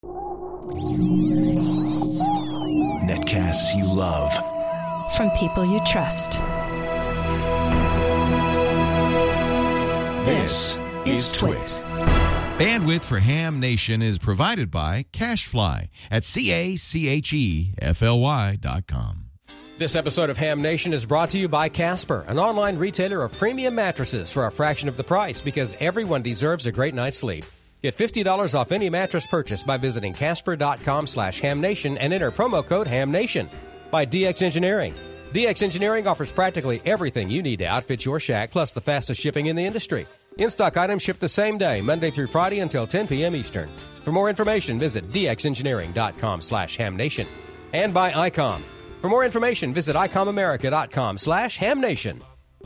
Netcasts you love. From people you trust. This is Twit. Bandwidth for Ham Nation is provided by CashFly at CACHEFLY.com. This episode of Ham Nation is brought to you by Casper, an online retailer of premium mattresses for a fraction of the price because everyone deserves a great night's sleep. Get $50 off any mattress purchase by visiting Casper.com/HamNation and enter promo code HamNation. By DX Engineering. DX Engineering offers practically everything you need to outfit your shack, plus the fastest shipping in the industry. In-stock items ship the same day, Monday through Friday until 10 p.m. Eastern. For more information, visit dxengineering.com/HamNation. And by ICOM. For more information, visit ICOMAmerica.com/HamNation.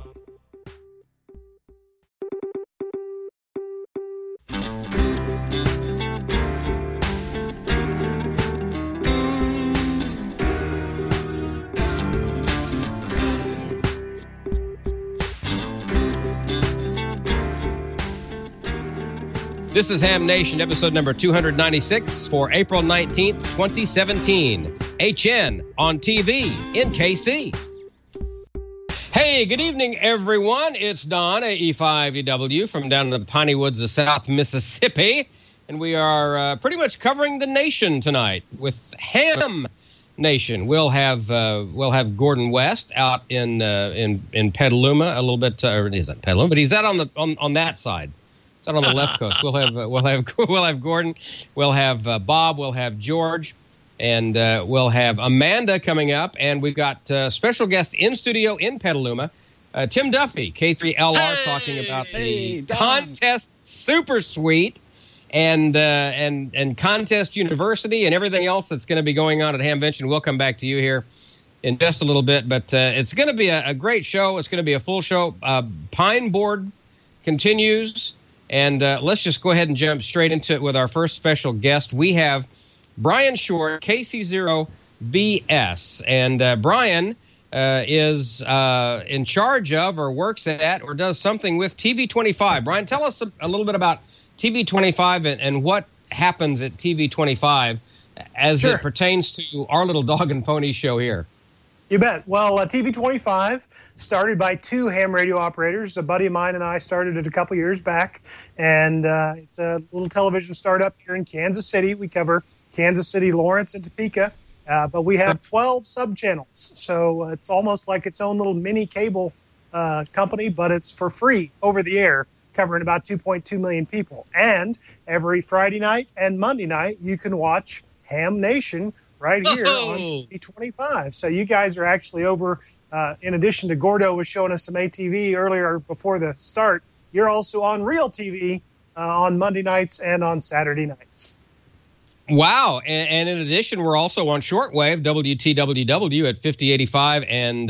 This is Ham Nation, episode number 296 for April 19th, 2017. HN on TV in KC. Hey, good evening, everyone. It's Don, E5DW, from down in the piney woods of South Mississippi. And we are pretty much covering the nation tonight with Ham Nation. We'll have Gordon West out in Petaluma a little bit. He's not Petaluma, but he's out on that side. It's out on the left coast. We'll have Gordon. We'll have Bob. We'll have George. And we'll have Amanda coming up, and we've got special guest in studio in Petaluma, Tim Duffy, K3LR, talking about the Contest Super Suite and Contest University and everything else that's going to be going on at Hamvention. We'll come back to you here in just a little bit, but it's going to be a great show. It's going to be a full show. Pine Board continues, and let's just go ahead and jump straight into it with our first special guest. We have Brian Short, KC0BS. And Brian is in charge of or works at or does something with TV25. Brian, tell us a little bit about TV25 and what happens at TV25 as it pertains to our little dog and pony show here. You bet. Well, TV25 started by two ham radio operators. A buddy of mine and I started it a couple years back, and it's a little television startup here in Kansas City. We cover Kansas City, Lawrence, and Topeka, but we have 12 sub-channels, so it's almost like its own little mini cable company, but it's for free over the air, covering about 2.2 million people. And every Friday night and Monday night, you can watch Ham Nation right here on TV25. So you guys are actually over, in addition to Gordo was showing us some ATV earlier before the start, you're also on Real TV on Monday nights and on Saturday nights. Wow. And in addition, we're also on shortwave, WTWW at 5085 and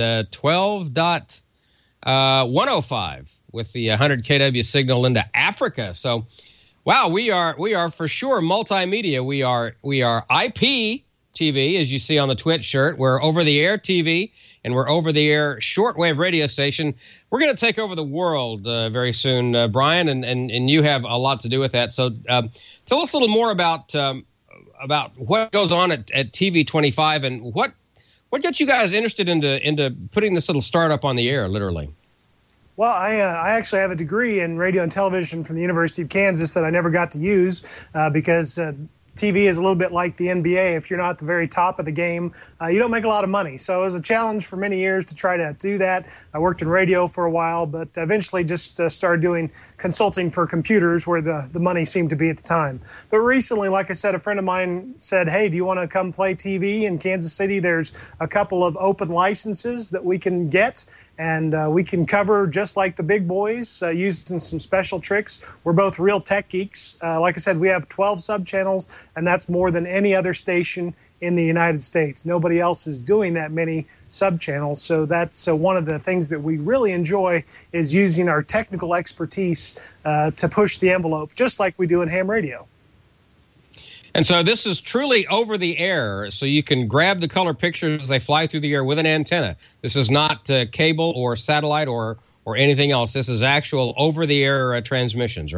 12.105 with the 100 kW signal into Africa. So, wow, we are for sure multimedia. We are IP TV, as you see on the Twitch shirt. We're over-the-air TV, and we're over-the-air shortwave radio station. We're going to take over the world very soon, Brian, and you have a lot to do with that. So tell us a little more about what goes on at TV25 and what got you guys interested into putting this little startup on the air, literally. Well, I actually have a degree in radio and television from the University of Kansas that I never got to use because TV is a little bit like the NBA. If you're not at the very top of the game, you don't make a lot of money. So it was a challenge for many years to try to do that. I worked in radio for a while, but eventually just started doing consulting for computers where the money seemed to be at the time. But recently, like I said, a friend of mine said, hey, do you want to come play TV in Kansas City? There's a couple of open licenses that we can get. And we can cover just like the big boys using some special tricks. We're both real tech geeks. Like I said, we have 12 sub-channels, and that's more than any other station in the United States. Nobody else is doing that many sub-channels. So that's one of the things that we really enjoy is using our technical expertise to push the envelope, just like we do in ham radio. And so this is truly over the air, so you can grab the color pictures as they fly through the air with an antenna. This is not cable or satellite or anything else. This is actual over the air transmissions, right?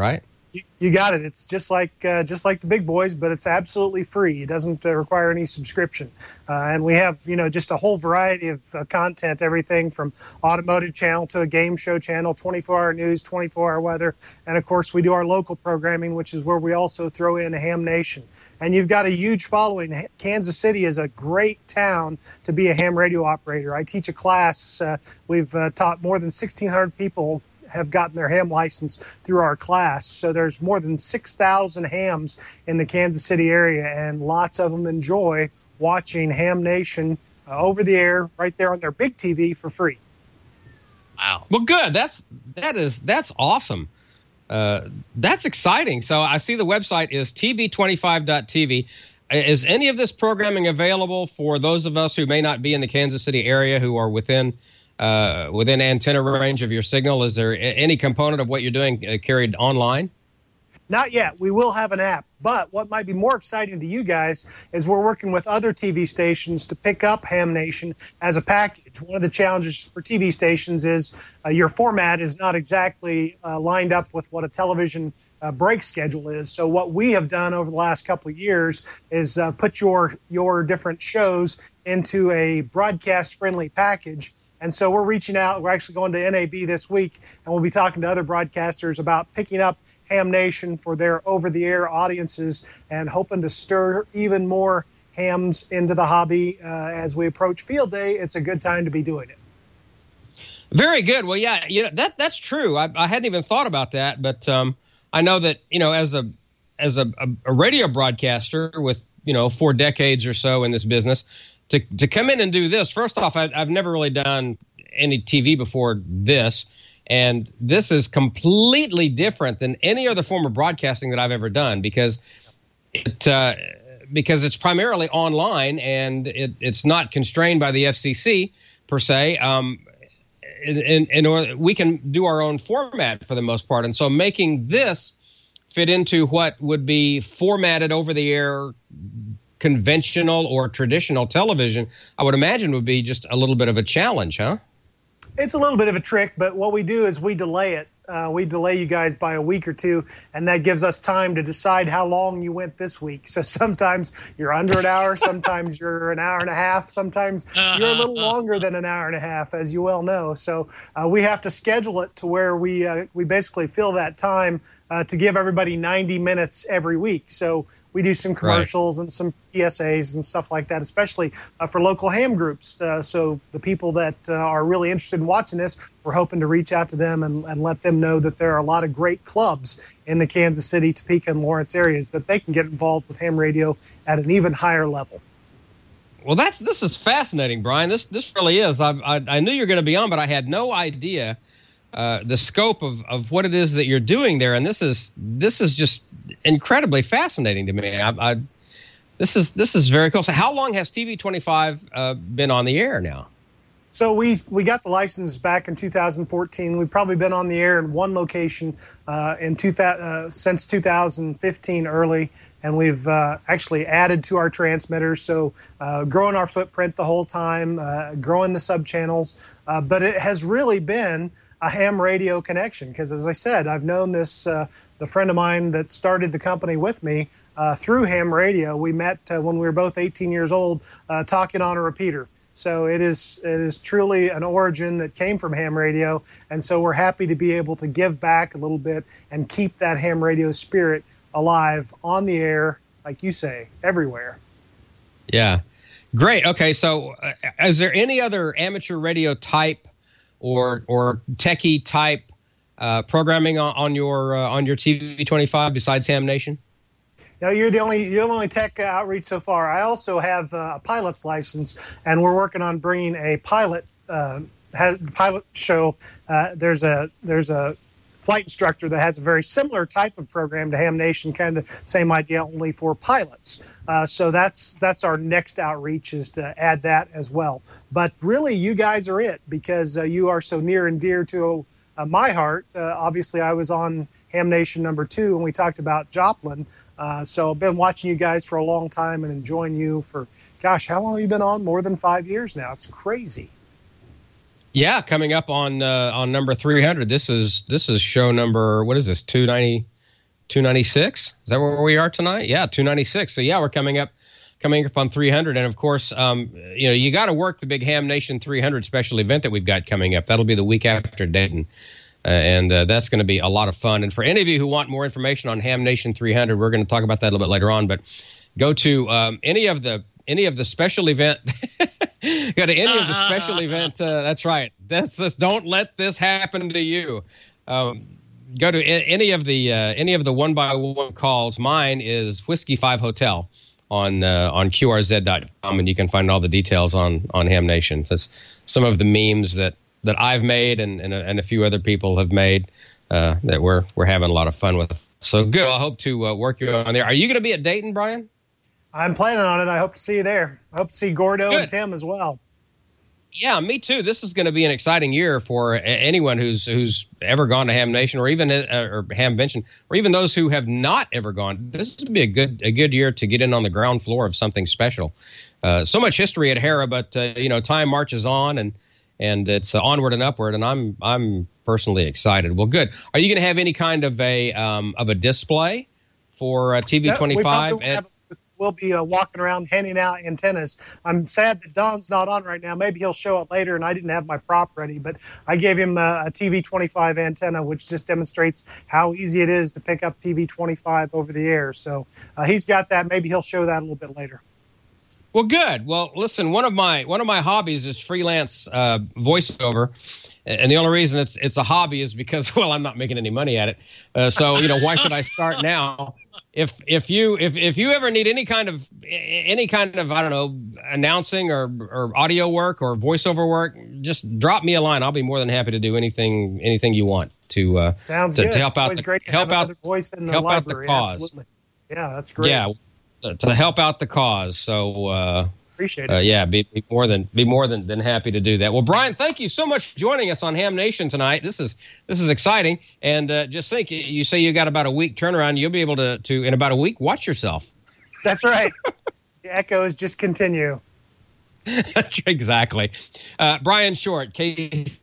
You got it. It's just like the big boys, but it's absolutely free. It doesn't require any subscription. And we have, just a whole variety of content, everything from automotive channel to a game show channel, 24-hour news, 24-hour weather. And, of course, we do our local programming, which is where we also throw in Ham Nation. And you've got a huge following. Kansas City is a great town to be a ham radio operator. I teach a class. We've taught more than 1,600 people have gotten their ham license through our class. So there's more than 6,000 hams in the Kansas City area, and lots of them enjoy watching Ham Nation over the air right there on their big TV for free. Wow. Well, good. That's awesome. That's exciting. So I see the website is tv25.tv. Is any of this programming available for those of us who may not be in the Kansas City area who are within antenna range of your signal? Is there any component of what you're doing carried online? Not yet. We will have an app. But what might be more exciting to you guys is we're working with other TV stations to pick up Ham Nation as a package. One of the challenges for TV stations is your format is not exactly lined up with what a television break schedule is. So what we have done over the last couple of years is put your different shows into a broadcast-friendly package. And so we're reaching out. We're actually going to NAB this week, and we'll be talking to other broadcasters about picking up Ham Nation for their over-the-air audiences and hoping to stir even more hams into the hobby as we approach Field Day. It's a good time to be doing it. Very good. Well, yeah, that's true. I hadn't even thought about that, but I know that as a radio broadcaster with 4 decades or so in this business, to come in and do this. First off, I've never really done any TV before this. And this is completely different than any other form of broadcasting that I've ever done because it's primarily online and it's not constrained by the FCC per se. And we can do our own format for the most part. And so making this fit into what would be formatted over the air conventional or traditional television, I would imagine would be just a little bit of a challenge, huh? It's a little bit of a trick, but what we do is we delay it. We delay you guys by a week or two, and that gives us time to decide how long you went this week. So sometimes you're under an hour, sometimes you're an hour and a half, sometimes you're a little longer than an hour and a half, as you well know. So we have to schedule it to where we basically fill that time to give everybody 90 minutes every week. So we do some commercials and some PSAs and stuff like that, especially for local ham groups. So the people that are really interested in watching this, we're hoping to reach out to them and let them know that there are a lot of great clubs in the Kansas City, Topeka, and Lawrence areas that they can get involved with ham radio at an even higher level. Well, this is fascinating, Brian. This really is. I knew you were going to be on, but I had no idea the scope of what it is that you're doing there, and this is just incredibly fascinating to me. This is very cool. So, how long has TV25 been on the air now? So we got the license back in 2014. We've probably been on the air in one location since 2015 early, and we've actually added to our transmitters. So growing our footprint the whole time, growing the sub-channels. But it has really been a ham radio connection because, as I said, I've known this, the friend of mine that started the company with me through ham radio. We met when we were both 18 years old talking on a repeater. So it is truly an origin that came from ham radio, and so we're happy to be able to give back a little bit and keep that ham radio spirit alive on the air, like you say, everywhere. Yeah, great. Okay, so is there any other amateur radio type or techie type programming on your TV25 besides Ham Nation? No, you're the only tech outreach so far. I also have a pilot's license, and we're working on bringing a pilot show. There's a flight instructor that has a very similar type of program to Ham Nation, kind of the same idea, only for pilots. So that's our next outreach, is to add that as well. But really, you guys are it, because you are so near and dear to my heart. Obviously, I was on Ham Nation number 2, and we talked about Joplin. So I've been watching you guys for a long time and enjoying you for, gosh, how long have you been on? More than 5 years now. It's crazy. Yeah, coming up on number 300. This is show number, what is this, 290, 296. Is that where we are tonight? Yeah, 296. So yeah, we're coming up on 300. And of course, you got to work the big Ham Nation 300 special event that we've got coming up. That'll be the week after Dayton. And that's going to be a lot of fun. And for any of you who want more information on Ham Nation 300, we're going to talk about that a little bit later on. But go to any of the special event. Go to any of the special event. That's right. Don't let this happen to you. Go to any of the one-by-one calls. Mine is Whiskey 5 Hotel on QRZ.com, and you can find all the details on Ham Nation. That's some of the memes that I've made and a few other people have made that we're having a lot of fun with. So good. I hope to work you on there. Are you going to be at Dayton, Brian? I'm planning on it. I hope to see you there. I hope to see Gordo Good. And Tim as well. Yeah, me too. This is going to be an exciting year for anyone who's ever gone to Ham Nation or even or Hamvention, or even those who have not ever gone. This would be a good year to get in on the ground floor of something special. So much history at Hera, but time marches on and it's onward and upward. And I'm personally excited. Well, good. Are you going to have any kind of a display for TV25? We'll be walking around handing out antennas. I'm sad that Don's not on right now. Maybe he'll show up later, and I didn't have my prop ready, but I gave him a TV25 antenna, which just demonstrates how easy it is to pick up TV25 over the air. So he's got that. Maybe he'll show that a little bit later. Well, good. Well, listen, one of my hobbies is freelance voiceover. And the only reason it's a hobby is because, well, I'm not making any money at it. So, why should I start now? If you ever need any kind of I don't know, announcing or audio work or voiceover work, just drop me a line. I'll be more than happy to do anything you want to Sounds good. help out Always great to have another voice in the help library. out the cause. Absolutely. Yeah, that's great. Yeah, to help out the cause. So appreciate it. Yeah, be more than happy to do that. Well, Brian, thank you so much for joining us on Ham Nation tonight. This is exciting, and just think, you say you got about a week turnaround. You'll be able to in about a week watch yourself. That's right. The echoes just continue. That's exactly. Brian Short, KBS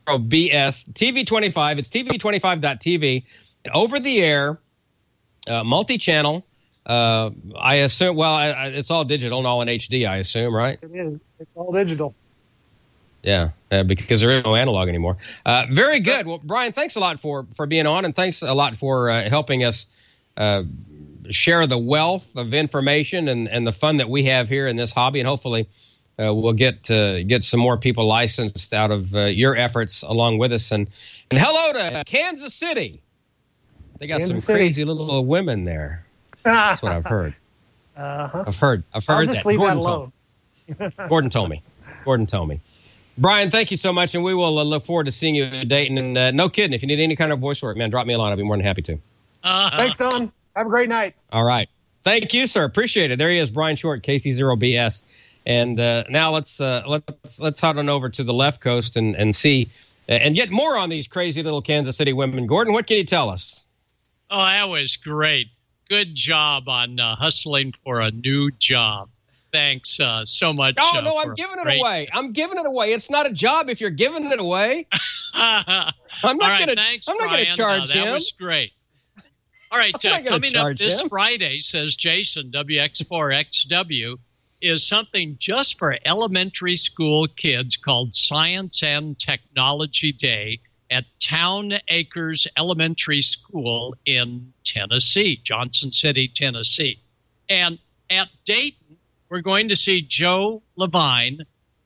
TV25. It's TV25.tv, over the air, multi-channel. I assume, it's all digital and all in HD, I assume, right? It is. It's all digital. Yeah, because there is no analog anymore. Very good. Well, Brian, thanks a lot for being on, and thanks a lot for helping us share the wealth of information and the fun that we have here in this hobby. And hopefully we'll get some more people licensed out of your efforts along with us. And hello to Kansas City. They got Kansas some City. Crazy little women there. That's what I've heard. Uh-huh. I've heard I'll that. just leave that alone. Gordon told me. Brian, thank you so much, and we will look forward to seeing you at Dayton. And no kidding, if you need any kind of voice work, man, drop me a line. I'll be more than happy to. Thanks, Don. Have a great night. All right. Thank you, sir. Appreciate it. There he is, Brian Short, KC0BS. And now let's head on over to the left coast and see and get more on these crazy little Kansas City women. Gordon, what can you tell us? Oh, that was great. Good job on hustling for a new job. Thanks so much. Oh, no, I'm giving it away. I'm giving it away. It's not a job if you're giving it away. I'm not going to charge him. That was great. All right, coming up this Friday, says Jason, WX4XW, is something just for elementary school kids called Science and Technology Day at Town Acres Elementary School in Tennessee, Johnson City, Tennessee. And at Dayton, we're going to see Joe Levine,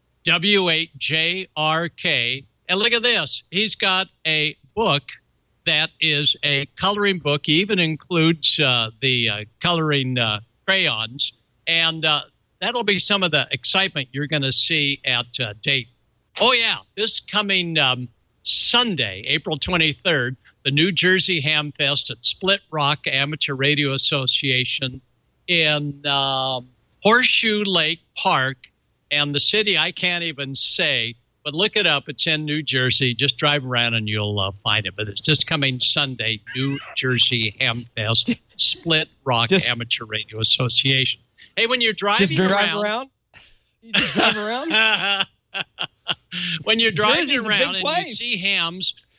W8JRK. And look at this. He's got a book that is a coloring book. He even includes the coloring crayons. And that'll be some of the excitement you're going to see at Dayton. Oh, yeah, this coming Sunday, April 23rd, the New Jersey Ham Fest at Split Rock Amateur Radio Association in Horseshoe Lake Park. And the city I can't even say, but look it up. It's in New Jersey. Just drive around and you'll find it. But it's just coming Sunday, New Jersey Ham Fest, Split Rock Amateur Radio Association. Hey, when you're driving around? You just drive around? When you're driving Jersey's around and you see hams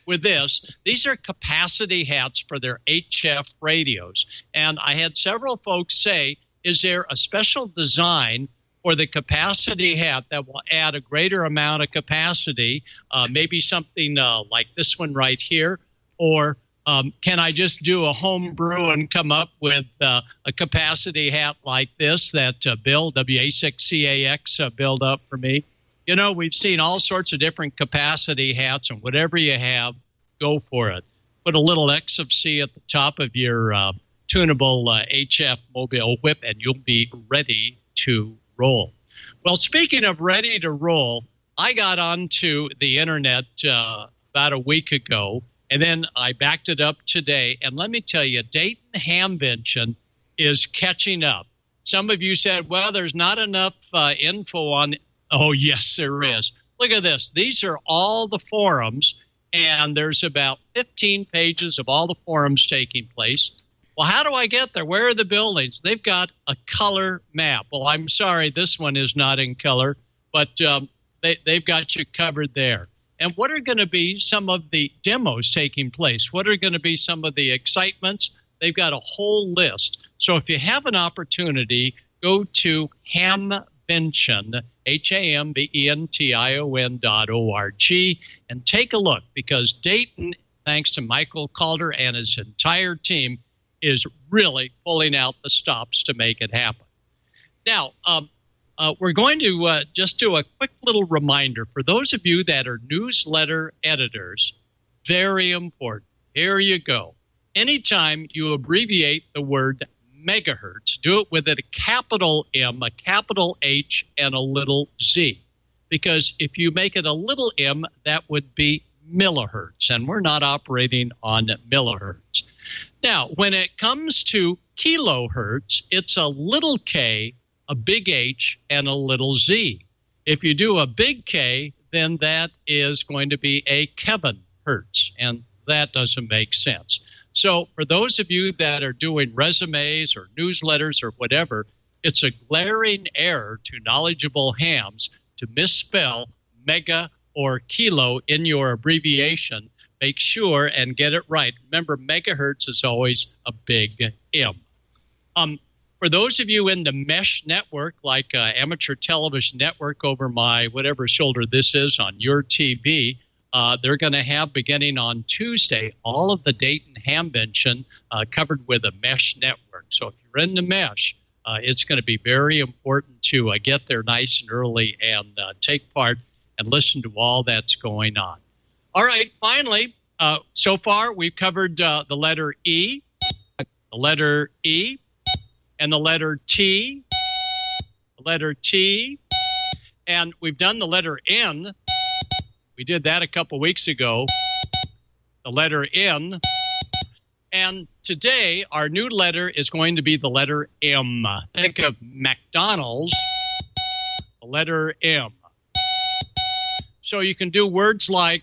with this. These are capacity hats for their HF radios. And I had several folks say, is there a special design for the capacity hat that will add a greater amount of capacity, maybe something like this one right here, or can I just do a home brew and come up with a capacity hat like this that Bill, WA6CAX, built up for me? You know, we've seen all sorts of different capacity hats, and whatever you have, go for it. Put a little X of C at the top of your tunable HF mobile whip, and you'll be ready to roll. Well, speaking of ready to roll, I got onto the internet about a week ago, and then I backed it up today. And let me tell you, Dayton Hamvention is catching up. Some of you said, well, there's not enough info on it. Oh, yes, there is. Look at this. These are all the forums, and there's about 15 pages of all the forums taking place. Well, how do I get there? Where are the buildings? They've got a color map. Well, I'm sorry, this one is not in color, but they've got you covered there. And what are going to be some of the demos taking place? What are going to be some of the excitements? They've got a whole list. So if you have an opportunity, go to Hamvention, HAMVENTION.org, and take a look, because Dayton, thanks to Michael Calder and his entire team, is really pulling out the stops to make it happen. Now, we're going to just do a quick little reminder for those of you that are newsletter editors. Very important. Here you go. Anytime you abbreviate the word megahertz, do it with a capital M, a capital H, and a little Z. Because if you make it a little m, that would be millihertz, and we're not operating on millihertz. Now, when it comes to kilohertz, it's a little k, a big H, and a little Z. If you do a big K, then that is going to be a Kevin hertz, and that doesn't make sense. So for those of you that are doing resumes or newsletters or whatever, it's a glaring error to knowledgeable hams to misspell mega or kilo in your abbreviation. Make sure and get it right. Remember, megahertz is always a big M. For those of you in the mesh network, like Amateur Television Network over my whatever shoulder this is on your TV, they're going to have, beginning on Tuesday, all of the Dayton Hamvention covered with a mesh network. So if you're in the mesh, it's going to be very important to get there nice and early and take part and listen to all that's going on. All right, finally, so far we've covered the letter E, the letter E, and the letter T, and we've done the letter N. We did that a couple weeks ago, the letter N. And today, our new letter is going to be the letter M. Think of McDonald's, the letter M. So you can do words like,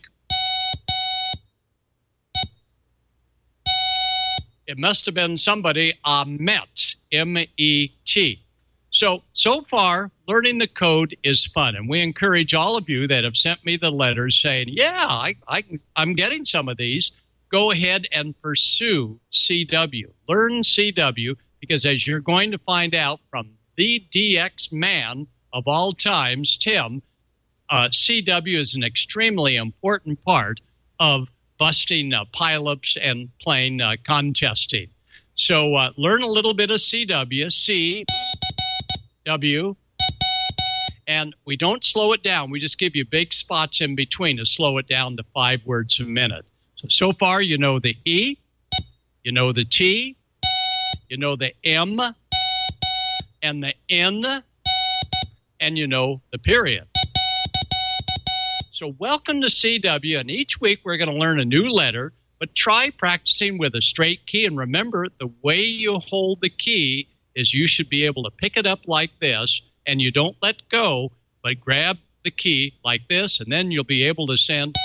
it must have been somebody I met, M-E-T. So far, learning the code is fun, and we encourage all of you that have sent me the letters saying, yeah, I'm getting some of these. Go ahead and pursue CW. Learn CW, because as you're going to find out from the DX man of all times, Tim, CW is an extremely important part of busting pileups and playing contesting. So learn a little bit of CW, CW, and we don't slow it down. We just give you big spots in between to slow it down to 5 words a minute. So far, you know the E, you know the T, you know the M, and the N, and you know the period. So welcome to CW, and each week we're going to learn a new letter, but try practicing with a straight key. And remember, the way you hold the key is you should be able to pick it up like this, and you don't let go, but grab the key like this, and then you'll be able to send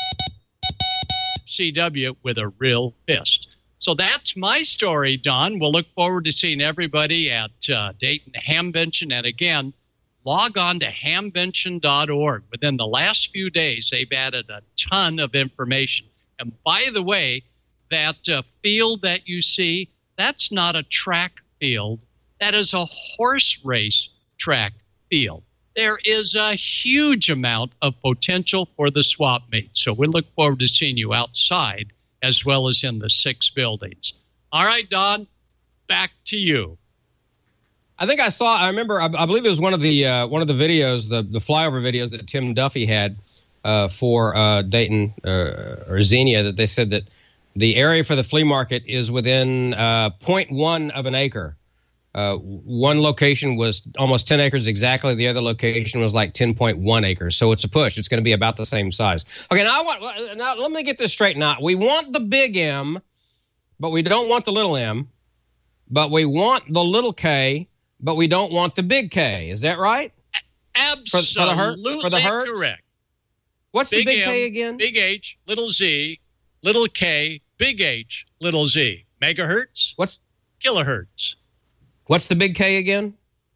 CW with a real fist. So that's my story, Don. We'll look forward to seeing everybody at Dayton Hamvention. And again, log on to hamvention.org. Within the last few days, they've added a ton of information. And by the way, that field that you see, that's not a track field. That is a horse race track field. There is a huge amount of potential for the swap meet. So we look forward to seeing you outside as well as in the 6 buildings. All right, Don, back to you. I think I remember, I believe it was one of the videos, the flyover videos that Tim Duffy had for Dayton or Xenia, that they said that the area for the flea market is within 0.1 of an acre. One location was almost 10 acres exactly. The other location was like 10.1 acres. So it's a push. It's going to be about the same size. Okay, now let me get this straight. Now, we want the big M, but we don't want the little M. But we want the little K, but we don't want the big K. Is that right? Absolutely for the hertz? Correct. What's Big the big M, K again? Big H, little Z, little K, big H, little Z. Megahertz? What's kilohertz? What's the big K again?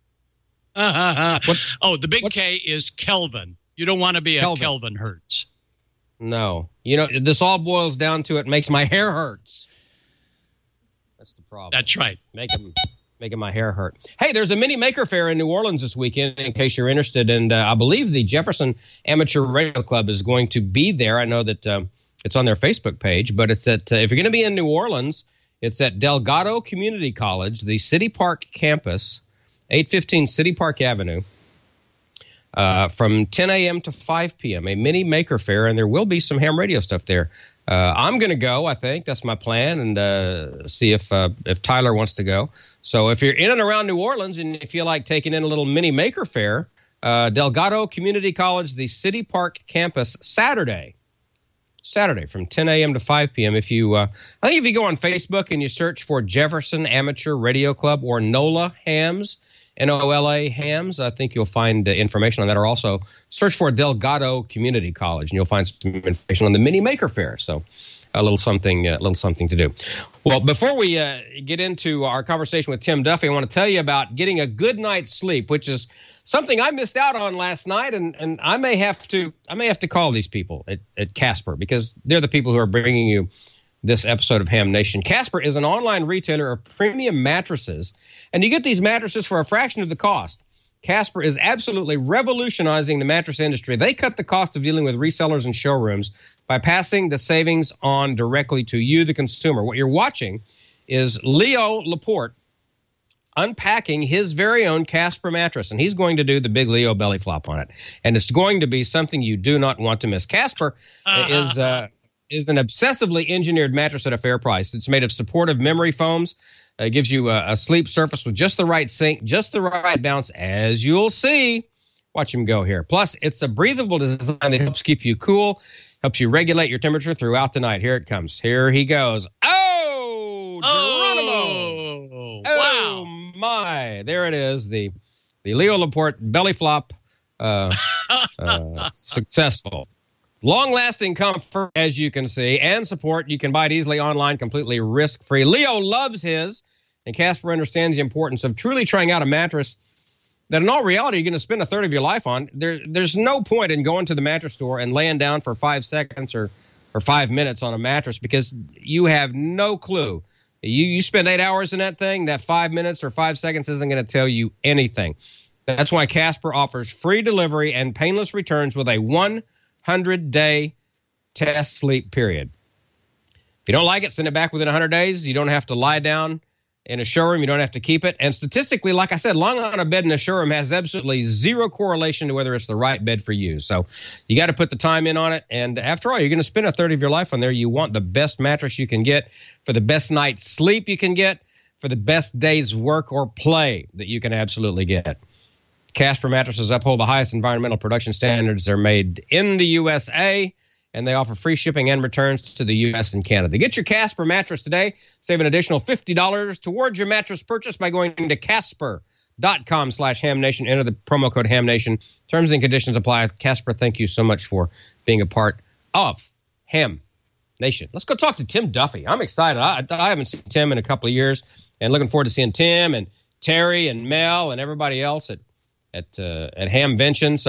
The big K is Kelvin. You don't want to be a Kelvin hertz. No. You know, this all boils down to it makes my hair hurts. That's the problem. That's right. Making my hair hurt. Hey, there's a mini maker fair in New Orleans this weekend, in case you're interested. And I believe the Jefferson Amateur Radio Club is going to be there. I know that it's on their Facebook page, but it's at, if you're going to be in New Orleans, it's at Delgado Community College, the City Park campus, 815 City Park Avenue, from 10 a.m. to 5 p.m., a mini maker fair, and there will be some ham radio stuff there. I'm going to go, I think. That's my plan, and see if Tyler wants to go. So if you're in and around New Orleans and you feel like taking in a little mini maker fair, Delgado Community College, the City Park campus, Saturday from 10 a.m. to 5 p.m. If you, I think if you go on Facebook and you search for Jefferson Amateur Radio Club or NOLA Hams, NOLA Hams, I think you'll find information on that. Or also search for Delgado Community College, and you'll find some information on the mini maker fair. So a little something to do. Well, before we get into our conversation with Tim Duffy, I want to tell you about getting a good night's sleep, which is something I missed out on last night, and I may have to call these people at Casper, because they're the people who are bringing you this episode of Ham Nation. Casper is an online retailer of premium mattresses, and you get these mattresses for a fraction of the cost. Casper is absolutely revolutionizing the mattress industry. They cut the cost of dealing with resellers and showrooms by passing the savings on directly to you, the consumer. What you're watching is Leo Laporte unpacking his very own Casper mattress, and he's going to do the big Leo belly flop on it. And it's going to be something you do not want to miss. Casper is an obsessively engineered mattress at a fair price. It's made of supportive memory foams. It gives you a sleep surface with just the right sink, just the right bounce, as you'll see. Watch him go here. Plus, it's a breathable design that helps keep you cool, helps you regulate your temperature throughout the night. Here it comes. Here he goes. Oh, Geronimo. Wow. My. There it is. The Leo Laporte belly flop, successful. Long-lasting comfort, as you can see, and support. You can buy it easily online, completely risk-free. Leo loves his, and Casper understands the importance of truly trying out a mattress that in all reality you're going to spend a third of your life on. There's no point in going to the mattress store and laying down for 5 seconds or 5 minutes on a mattress, because you have no clue. You spend 8 hours in that thing, that 5 minutes or 5 seconds isn't going to tell you anything. That's why Casper offers free delivery and painless returns with a 100-day test sleep period. If you don't like it, send it back within 100 days. You don't have to lie down in a showroom. You don't have to keep it. And statistically, like I said, lying on a bed in a showroom has absolutely zero correlation to whether it's the right bed for you. So you got to put the time in on it. And after all, you're going to spend a third of your life on there. You want the best mattress you can get for the best night's sleep you can get, for the best day's work or play that you can absolutely get. Casper mattresses uphold the highest environmental production standards. They're made in the USA, and they offer free shipping and returns to the U.S. and Canada. Get your Casper mattress today. Save an additional $50 towards your mattress purchase by going to Casper.com/HamNation. Enter the promo code HamNation. Terms and conditions apply. Casper, thank you so much for being a part of Ham Nation. Let's go talk to Tim Duffy. I'm excited. I haven't seen Tim in a couple of years, and looking forward to seeing Tim and Terry and Mel and everybody else at Hamvention. So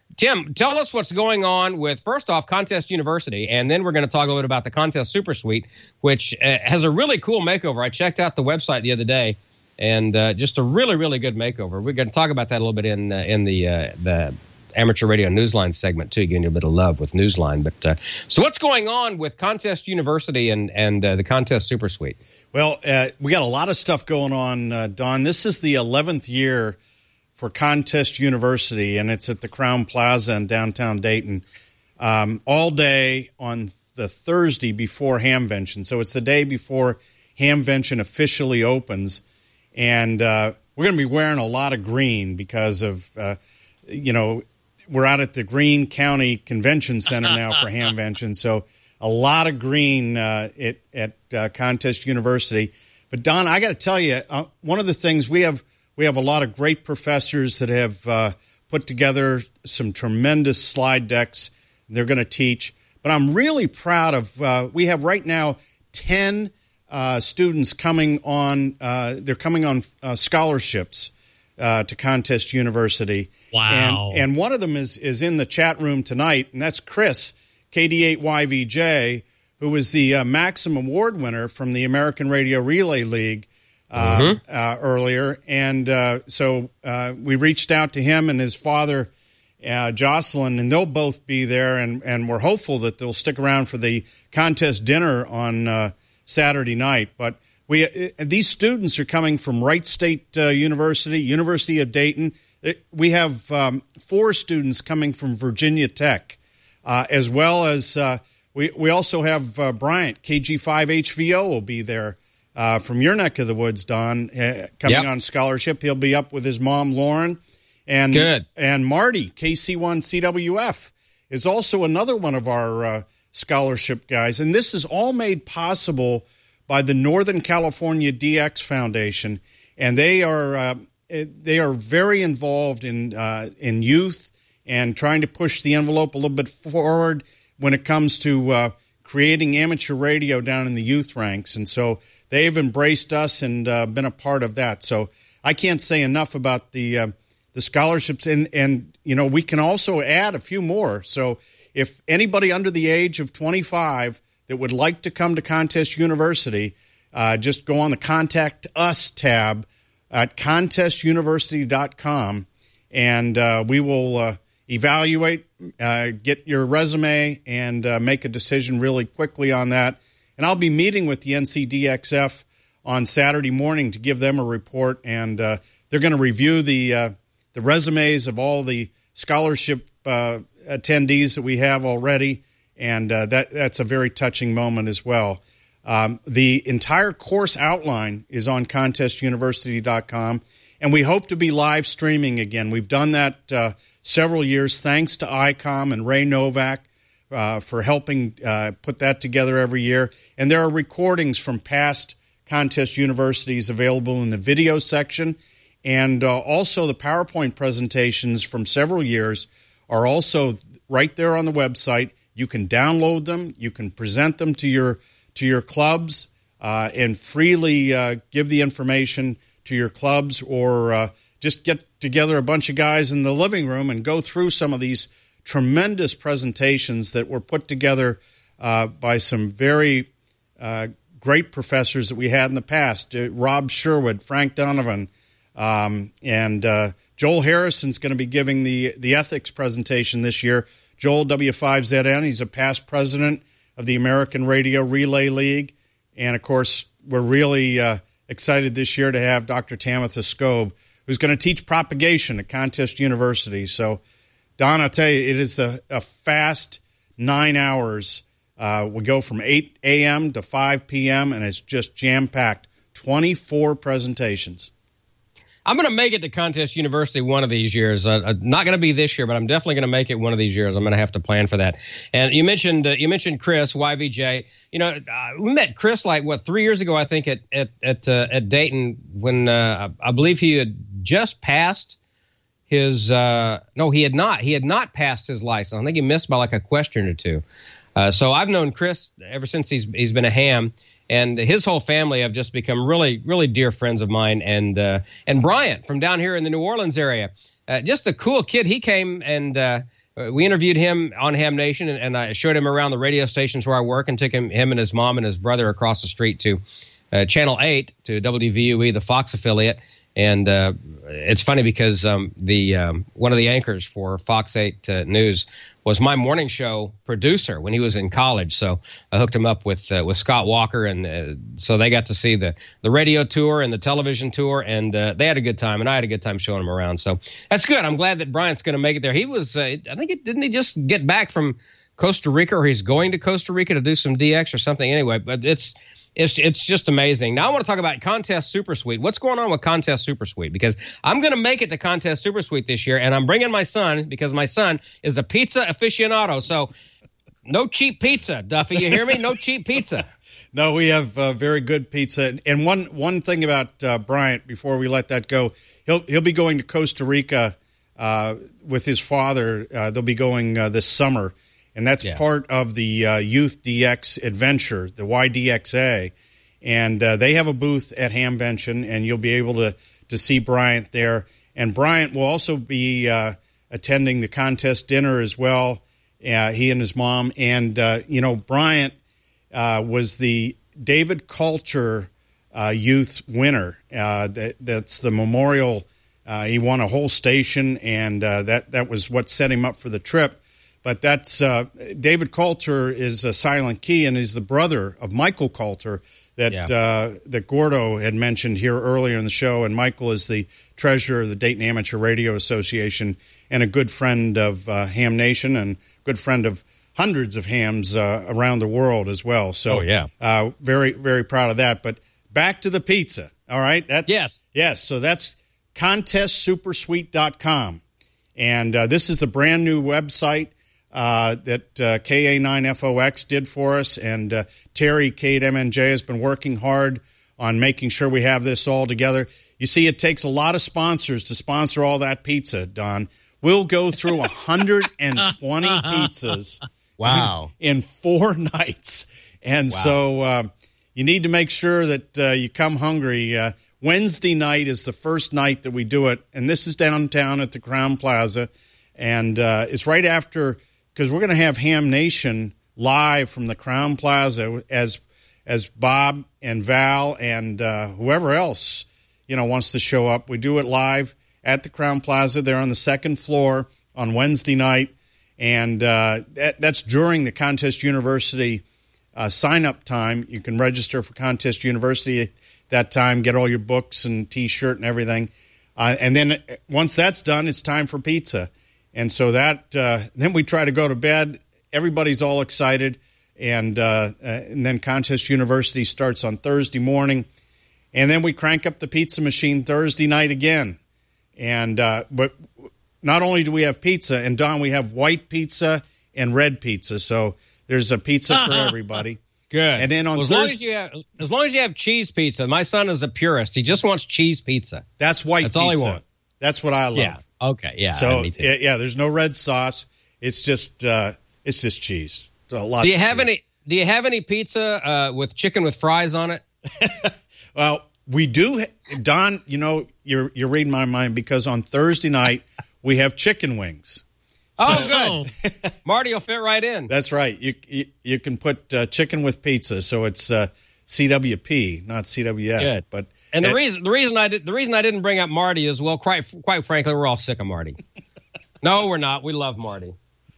Tim, tell us what's going on with, first off, Contest University, and then we're going to talk a little bit about the Contest Super Suite, which has a really cool makeover. I checked out the website the other day, and just a really, really good makeover. We're going to talk about that a little bit in the Amateur Radio Newsline segment, too, getting a bit of love with Newsline. But so what's going on with Contest University and the Contest Super Suite? Well, we got a lot of stuff going on, Don. This is the 11th year for Contest University, and it's at the Crowne Plaza in downtown Dayton, all day on the Thursday before Hamvention. So it's the day before Hamvention officially opens, and we're going to be wearing a lot of green because of, we're out at the Greene County Convention Center now for Hamvention, so a lot of green at Contest University. But, Don, I got to tell you, one of the things we have a lot of great professors that have put together some tremendous slide decks they're going to teach. But I'm really proud of, we have right now 10 students coming on, they're coming on scholarships to Contest University. Wow. And one of them is in the chat room tonight, and that's Chris, KD8YVJ, who was the Maxim Award winner from the American Radio Relay League earlier. And so we reached out to him and his father, Jocelyn, and they'll both be there. And we're hopeful that they'll stick around for the contest dinner on Saturday night. But these students are coming from Wright State University, University of Dayton. We have 4 students coming from Virginia Tech, as well as we also have Bryant, KG5HVO will be there from your neck of the woods, Don, coming on scholarship. He'll be up with his mom, Lauren. And Marty, KC1CWF, is also another one of our scholarship guys. And this is all made possible by the Northern California DX Foundation. And they are very involved in youth and trying to push the envelope a little bit forward when it comes to creating amateur radio down in the youth ranks. And so they've embraced us and been a part of that. So I can't say enough about the scholarships. And we can also add a few more. So if anybody under the age of 25 that would like to come to Contest University, just go on the Contact Us tab at contestuniversity.com, and we will evaluate, get your resume, and make a decision really quickly on that. And I'll be meeting with the NCDXF on Saturday morning to give them a report, and they're going to review the resumes of all the scholarship attendees that we have already, and that's a very touching moment as well. The entire course outline is on contestuniversity.com, and we hope to be live streaming again. We've done that several years, thanks to ICOM and Ray Novak for helping put that together every year. And there are recordings from past Contest Universities available in the video section, and also the PowerPoint presentations from several years are also right there on the website. You can download them. You can present them to your clubs and freely give the information to your clubs, or just get together a bunch of guys in the living room and go through some of these tremendous presentations that were put together by some very great professors that we had in the past. Rob Sherwood, Frank Donovan, and Joel Harrison's going to be giving the ethics presentation this year. Joel, W5ZN, he's a past president of the American Radio Relay League. And, of course, we're really excited this year to have Dr. Tamitha Skov, who's going to teach propagation at Contest University. So, Don, I'll tell you, it is a fast 9 hours. We go from 8 a.m. to 5 p.m., and it's just jam-packed. 24 presentations. I'm going to make it to Contest University one of these years. Not going to be this year, but I'm definitely going to make it one of these years. I'm going to have to plan for that. And you mentioned Chris, YVJ. We met Chris 3 years ago, I think, at Dayton, when I believe he had just passed his. No, he had not. He had not passed his license. I think he missed by a question or two. So I've known Chris ever since he's been a ham. And his whole family have just become really, really dear friends of mine. And Bryant from down here in the New Orleans area, just a cool kid. He came and we interviewed him on Ham Nation, and I showed him around the radio stations where I work, and took him and his mom and his brother across the street to Channel 8, to WVUE, the Fox affiliate. And it's funny because one of the anchors for Fox 8 News was my morning show producer when he was in college. So I hooked him up with Scott Walker, and so they got to see the radio tour and the television tour, and they had a good time, and I had a good time showing them around. So that's good. I'm glad that Bryant's going to make it there. He was, I think, didn't he just get back from Costa Rica, or he's going to Costa Rica to do some DX or something? Anyway, but it's just amazing. Now I want to talk about Contest Super Suite. What's going on with Contest Super Suite? Because I'm going to make it to Contest Super Suite this year, and I'm bringing my son because my son is a pizza aficionado. So no cheap pizza, Duffy. You hear me? No cheap pizza. No, we have very good pizza. And one thing about Bryant, before we let that go, he'll be going to Costa Rica with his father. They'll be going this summer. And that's part of the Youth DX Adventure, the YDXA. And they have a booth at Hamvention, and you'll be able to see Bryant there. And Bryant will also be attending the contest dinner as well, he and his mom. And, Bryant was the David Coulter Youth winner. That's the memorial. He won a whole station, and that was what set him up for the trip. But that's David Coulter is a Silent Key, and is the brother of Michael Coulter that Gordo had mentioned here earlier in the show. And Michael is the treasurer of the Dayton Amateur Radio Association and a good friend of Ham Nation and good friend of hundreds of hams around the world as well. So very, very proud of that. But back to the pizza, all right? Yes, so that's contestsupersuite.com. And this is the brand new website that KA9FOX did for us, and Terry K8MNJ has been working hard on making sure we have this all together. You see, it takes a lot of sponsors to sponsor all that pizza, Don. We'll go through 120 pizzas in 4 nights. And so you need to make sure that you come hungry. Wednesday night is the first night that we do it, and this is downtown at the Crown Plaza. And it's right after, because we're going to have Ham Nation live from the Crown Plaza as Bob and Val and whoever else wants to show up. We do it live at the Crown Plaza. They're on the second floor on Wednesday night, and that's during the Contest University sign-up time. You can register for Contest University at that time, get all your books and T-shirt and everything. And then once that's done, it's time for pizza. And so then we try to go to bed. Everybody's all excited, and then Contest University starts on Thursday morning, and then we crank up the pizza machine Thursday night again. And but not only do we have pizza, and Don, we have white pizza and red pizza, so there's a pizza for everybody. Good. And then on as long as you have cheese pizza. My son is a purist; he just wants cheese pizza. That's white. That's pizza. All he wants. That's what I love. Yeah. Okay. Yeah. So me too. yeah, there's no red sauce. It's just cheese. So do you have any pizza with chicken with fries on it? Well, we do, Don. You're reading my mind, because on Thursday night we have chicken wings. So, good. Marty will fit right in. That's right. You can put chicken with pizza, so it's CWP, not CWF. Good. But and the reason I didn't bring up Marty is, well, quite frankly, we're all sick of Marty. No, we're not. We love Marty.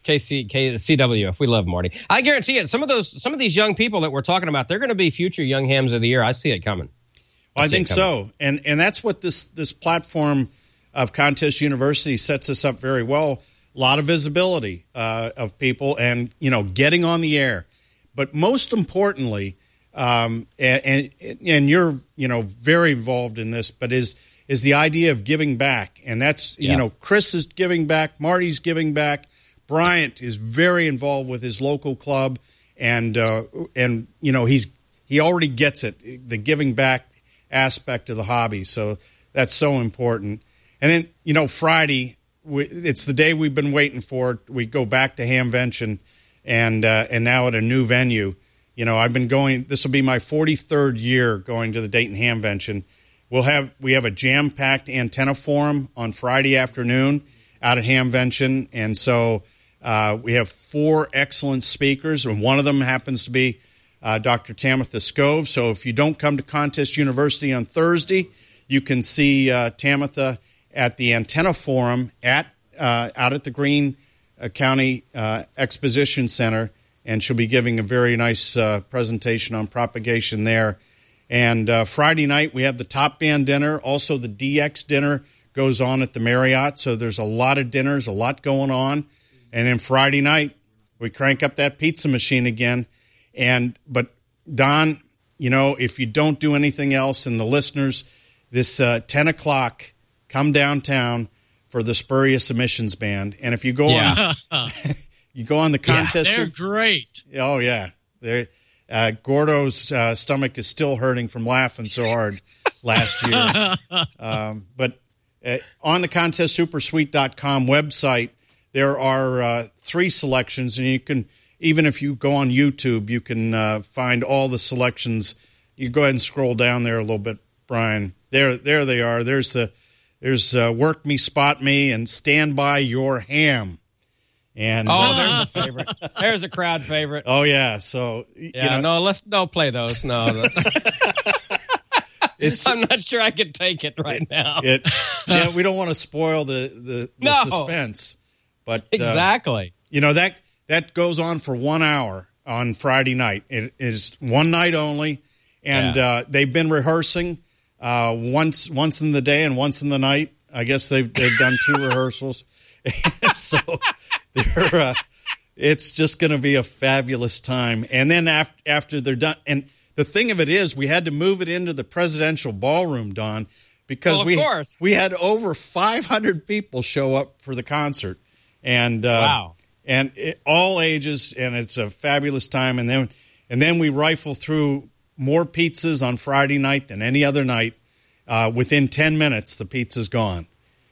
CWF. We love Marty. I guarantee it. Some of these young people that we're talking about, they're going to be future young hams of the year. I see it coming. I think so. And that's what this platform of Contest University sets us up very well. A lot of visibility of people, and getting on the air. But most importantly, and you're very involved in this, but is the idea of giving back, and that's Chris is giving back, Marty's giving back, Bryant is very involved with his local club, and he already gets it, the giving back aspect of the hobby. So that's so important. And then Friday, it's the day we've been waiting for. We go back to Hamvention, and now at a new venue. I've been going. This will be my 43rd year going to the Dayton Hamvention. We have a jam-packed antenna forum on Friday afternoon out at Hamvention, and so We have 4 excellent speakers, and one of them happens to be Dr. Tamitha Skov. So if you don't come to Contest University on Thursday, you can see Tamitha at the Antenna Forum out at the Greene County Exposition Center, and she'll be giving a very nice presentation on propagation there. And Friday night, we have the Top Band dinner. Also, the DX dinner goes on at the Marriott, so there's a lot of dinners, a lot going on. And then Friday night, we crank up that pizza machine again. But Don, if you don't do anything else, and the listeners, this 10 o'clock, come downtown for the Spurious Emissions Band. And if you go on, you go on the contest. They're great. Oh yeah, Gordo's stomach is still hurting from laughing so hard last year. But on the ContestSuperSuite.com website, there are 3 selections, and you can, even if you go on YouTube, you can find all the selections. You go ahead and scroll down there a little bit, Brian. There they are. There's Work Me, Spot Me, and Stand By Your Ham. And there's a favorite. There's a crowd favorite. Oh yeah. So let's don't play those. No. I'm not sure I could take it right now. We don't want to spoil the suspense, but exactly. That goes on for 1 hour on Friday night. It is one night only, and they've been rehearsing once in the day and once in the night. I guess they've done 2 rehearsals, so it's just going to be a fabulous time. And then after they're done, and the thing of it is, we had to move it into the presidential ballroom, Don, because we had over 500 people show up for the concert, and wow. And all ages, and it's a fabulous time. And then we rifle through more pizzas on Friday night than any other night. Within 10 minutes, the pizza's gone.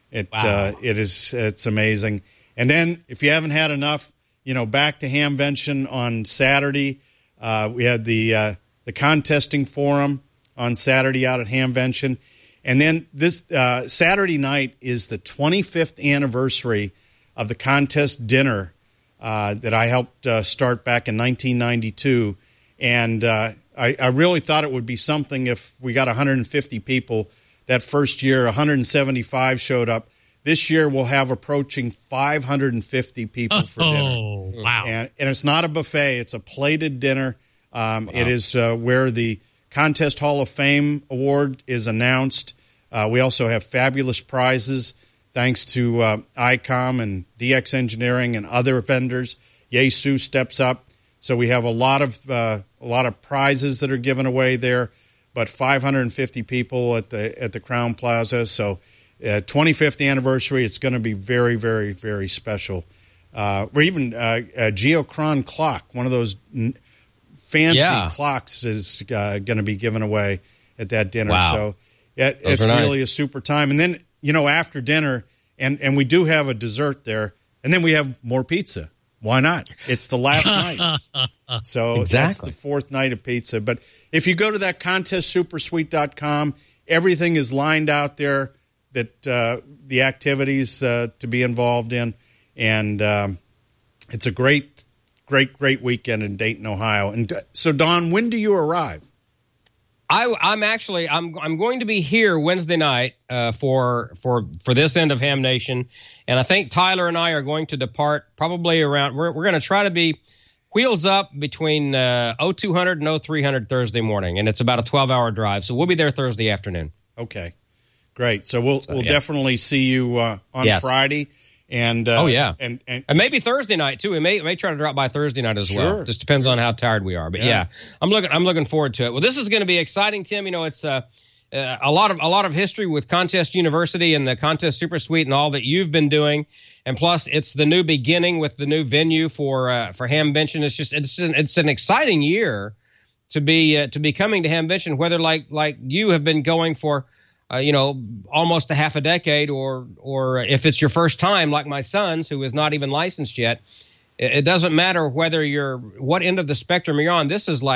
It's amazing. And then if you haven't had enough, back to Hamvention on Saturday. We had the contesting forum on Saturday out at Hamvention. And then this Saturday night is the 25th anniversary of the contest dinner that I helped start back in 1992. And I really thought it would be something if we got 150 people. That first year, 175 showed up. This year, we'll have approaching 550 people for dinner. Oh, wow. And it's not a buffet. It's a plated dinner. Wow. It is where the Contest Hall of Fame Award is announced. We also have fabulous prizes thanks to ICOM and DX Engineering and other vendors. Yaesu steps up. So we have a lot of prizes that are given away there, but 550 people at the Crowne Plaza. So 25th anniversary, it's going to be very, very, very special. Or even a Geochron clock, one of those fancy clocks, is going to be given away at that dinner. Wow. So it's really a super time. And then, after dinner, and we do have a dessert there, and then we have more pizza. Why not? It's the last night. So That's the 4th night of pizza. But if you go to that ContestSuperSuite.com, everything is lined out there, that the activities to be involved in. And it's a great, great, great weekend in Dayton, Ohio. And so, Don, when do you arrive? I'm going to be here Wednesday night for this end of Ham Nation, and I think Tyler and I are going to depart probably around. We're going to try to be wheels up between 0200 and 0300 Thursday morning, and it's about a 12-hour drive, so we'll be there Thursday afternoon. Okay, great. So we'll definitely see you on Friday. And and maybe Thursday night too. We may try to drop by Thursday night as well. Just depends on how tired we are. But I'm looking forward to it. Well, this is going to be exciting, Tim. It's a lot of history with Contest University and the Contest Super Suite and all that you've been doing. And plus, it's the new beginning with the new venue for Hamvention. It's an exciting year to be coming to Hamvention, whether like you have been going for. Almost a half a decade, or if it's your first time, like my son's, who is not even licensed yet, it doesn't matter what end of the spectrum you're on. This is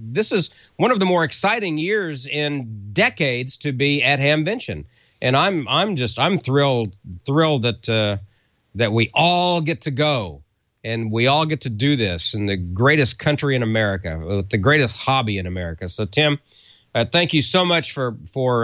one of the more exciting years in decades to be at Hamvention, and I'm thrilled that we all get to go and we all get to do this in the greatest country in America, with the greatest hobby in America. So, Tim, thank you so much for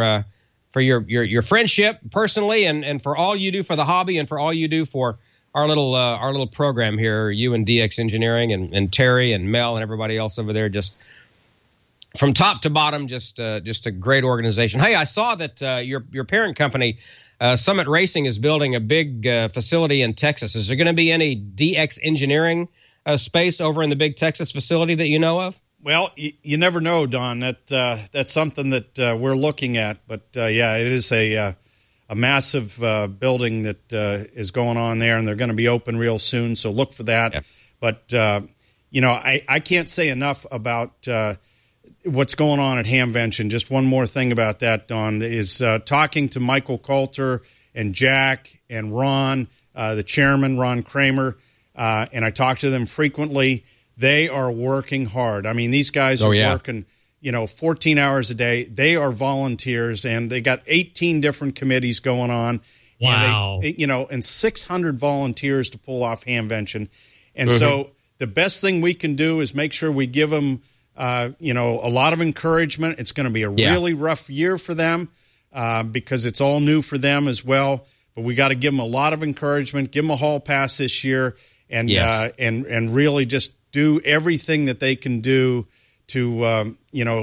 your friendship personally, and for all you do for the hobby, and for all you do for our little program here, you and DX Engineering, and Terry and Mel and everybody else over there. Just from top to bottom, just a great organization. Hey, I saw that your parent company, Summit Racing, is building a big facility in Texas. Is there going to be any DX Engineering space over in the big Texas facility that you know of? Well, you never know, Don. That's something that we're looking at. But, yeah, it is a massive building that is going on there, and they're going to be open real soon, so look for that. Yeah. But, I can't say enough about what's going on at Hamvention. Just one more thing about that, Don, is talking to Michael Coulter and Jack and Ron, the chairman, Ron Kramer, and I talk to them frequently. They are working hard. I mean, these guys are working, 14 hours a day. They are volunteers, and they got 18 different committees going on. Wow. And 600 volunteers to pull off Hamvention. And so the best thing we can do is make sure we give them, a lot of encouragement. It's going to be a really rough year for them because it's all new for them as well. But we got to give them a lot of encouragement, give them a hall pass this year, and really just do everything that they can do to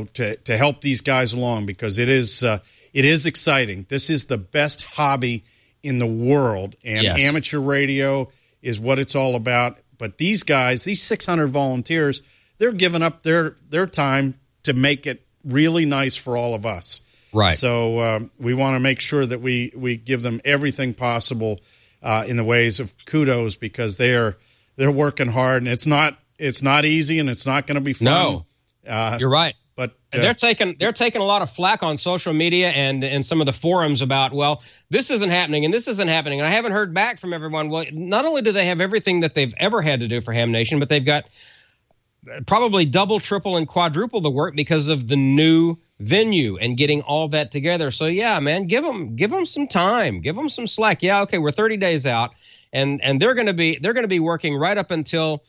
help these guys along, because it is exciting. This is the best hobby in the world, and amateur radio is what it's all about. But these guys, these 600 volunteers, they're giving up their time to make it really nice for all of us. Right. So we want to make sure that we give them everything possible in the ways of kudos, because they're working hard, and it's not easy, and it's not going to be fun. No, you're right. But they're taking a lot of flack on social media and some of the forums about, well, this isn't happening and this isn't happening. And I haven't heard back from everyone. Well, not only do they have everything that they've ever had to do for Ham Nation, but they've got probably double, triple, and quadruple the work because of the new venue and getting all that together. So yeah, man, give them some time, give them some slack. Yeah, okay, we're 30 days out, and they're going to be working right up until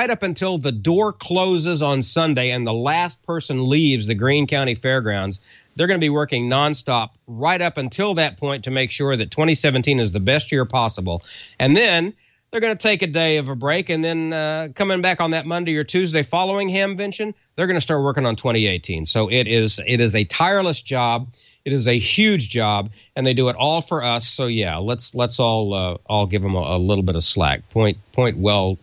the door closes on Sunday and the last person leaves the Greene County Fairgrounds. They're going to be working nonstop right up until that point to make sure that 2017 is the best year possible. And then they're going to take a day of a break, and then coming back on that Monday or Tuesday following Hamvention, they're going to start working on 2018. So it is a tireless job. It is a huge job, and they do it all for us. So yeah, let's all give them a little bit of slack. Point well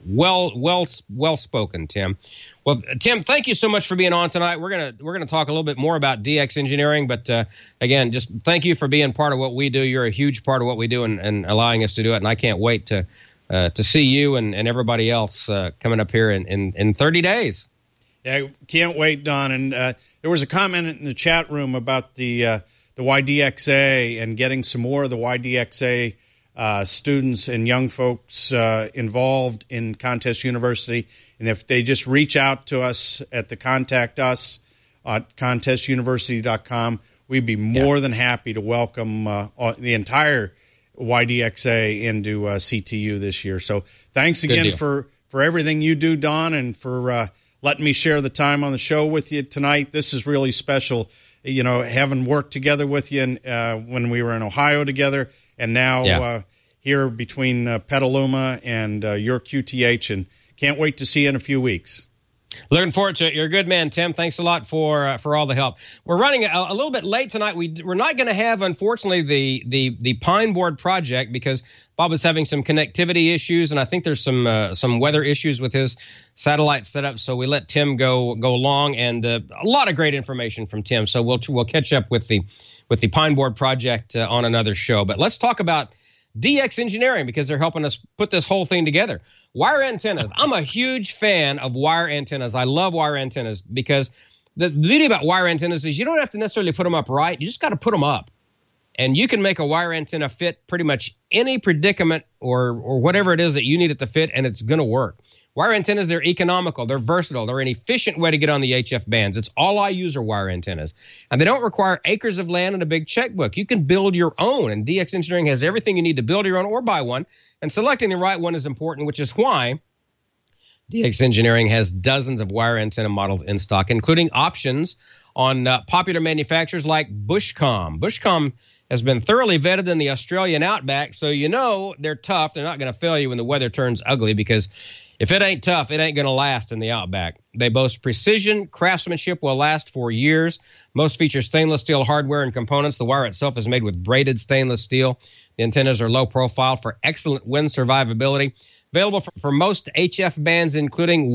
spoken, Tim. Well, Tim, thank you so much for being on tonight. We're gonna talk a little bit more about DX Engineering, but again, just thank you for being part of what we do. You're a huge part of what we do, and allowing us to do it. And I can't wait to see you and everybody else coming up here in 30 days. Yeah, can't wait, Don. And there was a comment in the chat room about the YDXA and getting some more of the YDXA students and young folks involved in Contest University. And if they just reach out to us at the Contact Us at contestuniversity.com, we'd be more than happy to welcome the entire YDXA into CTU this year. So thanks again for everything you do, Don, and for letting me share the time on the show with you tonight. This is really special, having worked together with you when we were in Ohio together, and now here between Petaluma and your QTH, and can't wait to see you in a few weeks. Looking forward to it. You're a good man, Tim. Thanks a lot for all the help. We're running a little bit late tonight. We're not going to have, unfortunately, the Pine Board project because Bob is having some connectivity issues, and I think there's some weather issues with his satellite setup. So we let Tim go long, and a lot of great information from Tim. So we'll catch up with the Pine Board project on another show. But let's talk about DX Engineering because they're helping us put this whole thing together. Wire antennas. I'm a huge fan of wire antennas. I love wire antennas because the beauty about wire antennas is you don't have to necessarily put them up right. You just got to put them up. And you can make a wire antenna fit pretty much any predicament or whatever it is that you need it to fit, and it's going to work. Wire antennas, they're economical, they're versatile, they're an efficient way to get on the HF bands. It's all I use are wire antennas. And they don't require acres of land and a big checkbook. You can build your own, and DX Engineering has everything you need to build your own or buy one. And selecting the right one is important, which is why DX Engineering has dozens of wire antenna models in stock, including options on popular manufacturers like Bushcom. Bushcom has been thoroughly vetted in the Australian outback, so you know they're tough. They're not going to fail you when the weather turns ugly, because if it ain't tough, it ain't going to last in the outback. They boast precision. Craftsmanship will last for years. Most feature stainless steel hardware and components. The wire itself is made with braided stainless steel. The antennas are low profile for excellent wind survivability. Available for most HF bands, including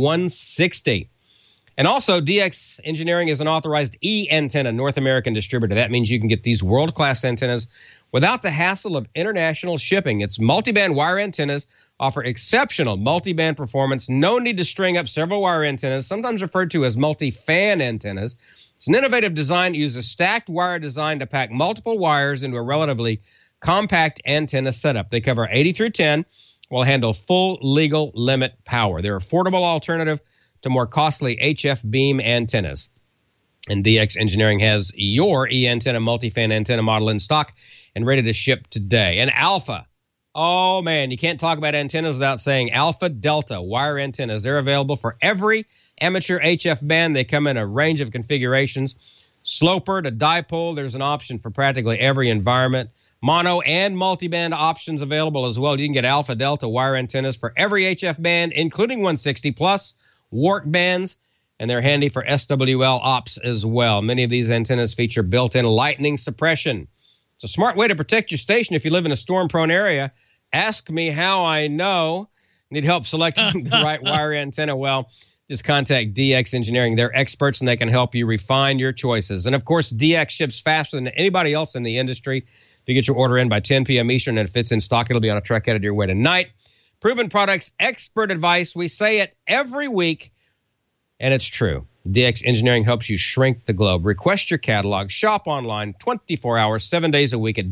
160. And also, DX Engineering is an authorized E-antenna North American distributor. That means you can get these world-class antennas without the hassle of international shipping. Its multiband wire antennas offer exceptional multiband performance. No need to string up several wire antennas, sometimes referred to as multi-fan antennas. It's an innovative design that uses stacked wire design to pack multiple wires into a relatively compact antenna setup. They cover 80 through 10, will handle full legal limit power. They're an affordable alternative to more costly HF beam antennas. And DX Engineering has your E-antenna multi-fan antenna model in stock and ready to ship today. And Alpha. Oh, man, you can't talk about antennas without saying Alpha Delta wire antennas. They're available for every amateur HF band. They come in a range of configurations. Sloper to dipole, there's an option for practically every environment. Mono and multiband options available as well. You can get Alpha Delta wire antennas for every HF band, including 160 plus WARC bands, and they're handy for SWL ops as well. Many of these antennas feature built-in lightning suppression. It's a smart way to protect your station if you live in a storm-prone area. Ask me how I know. Need help selecting the right wire antenna? Well, just contact DX Engineering. They're experts, and they can help you refine your choices. And, of course, DX ships faster than anybody else in the industry. If you get your order in by 10 p.m. Eastern and it fits in stock, it'll be on a truck headed your way tonight. Proven products, expert advice. We say it every week, and it's true. DX Engineering helps you shrink the globe. Request your catalog. Shop online 24 hours, 7 days a week at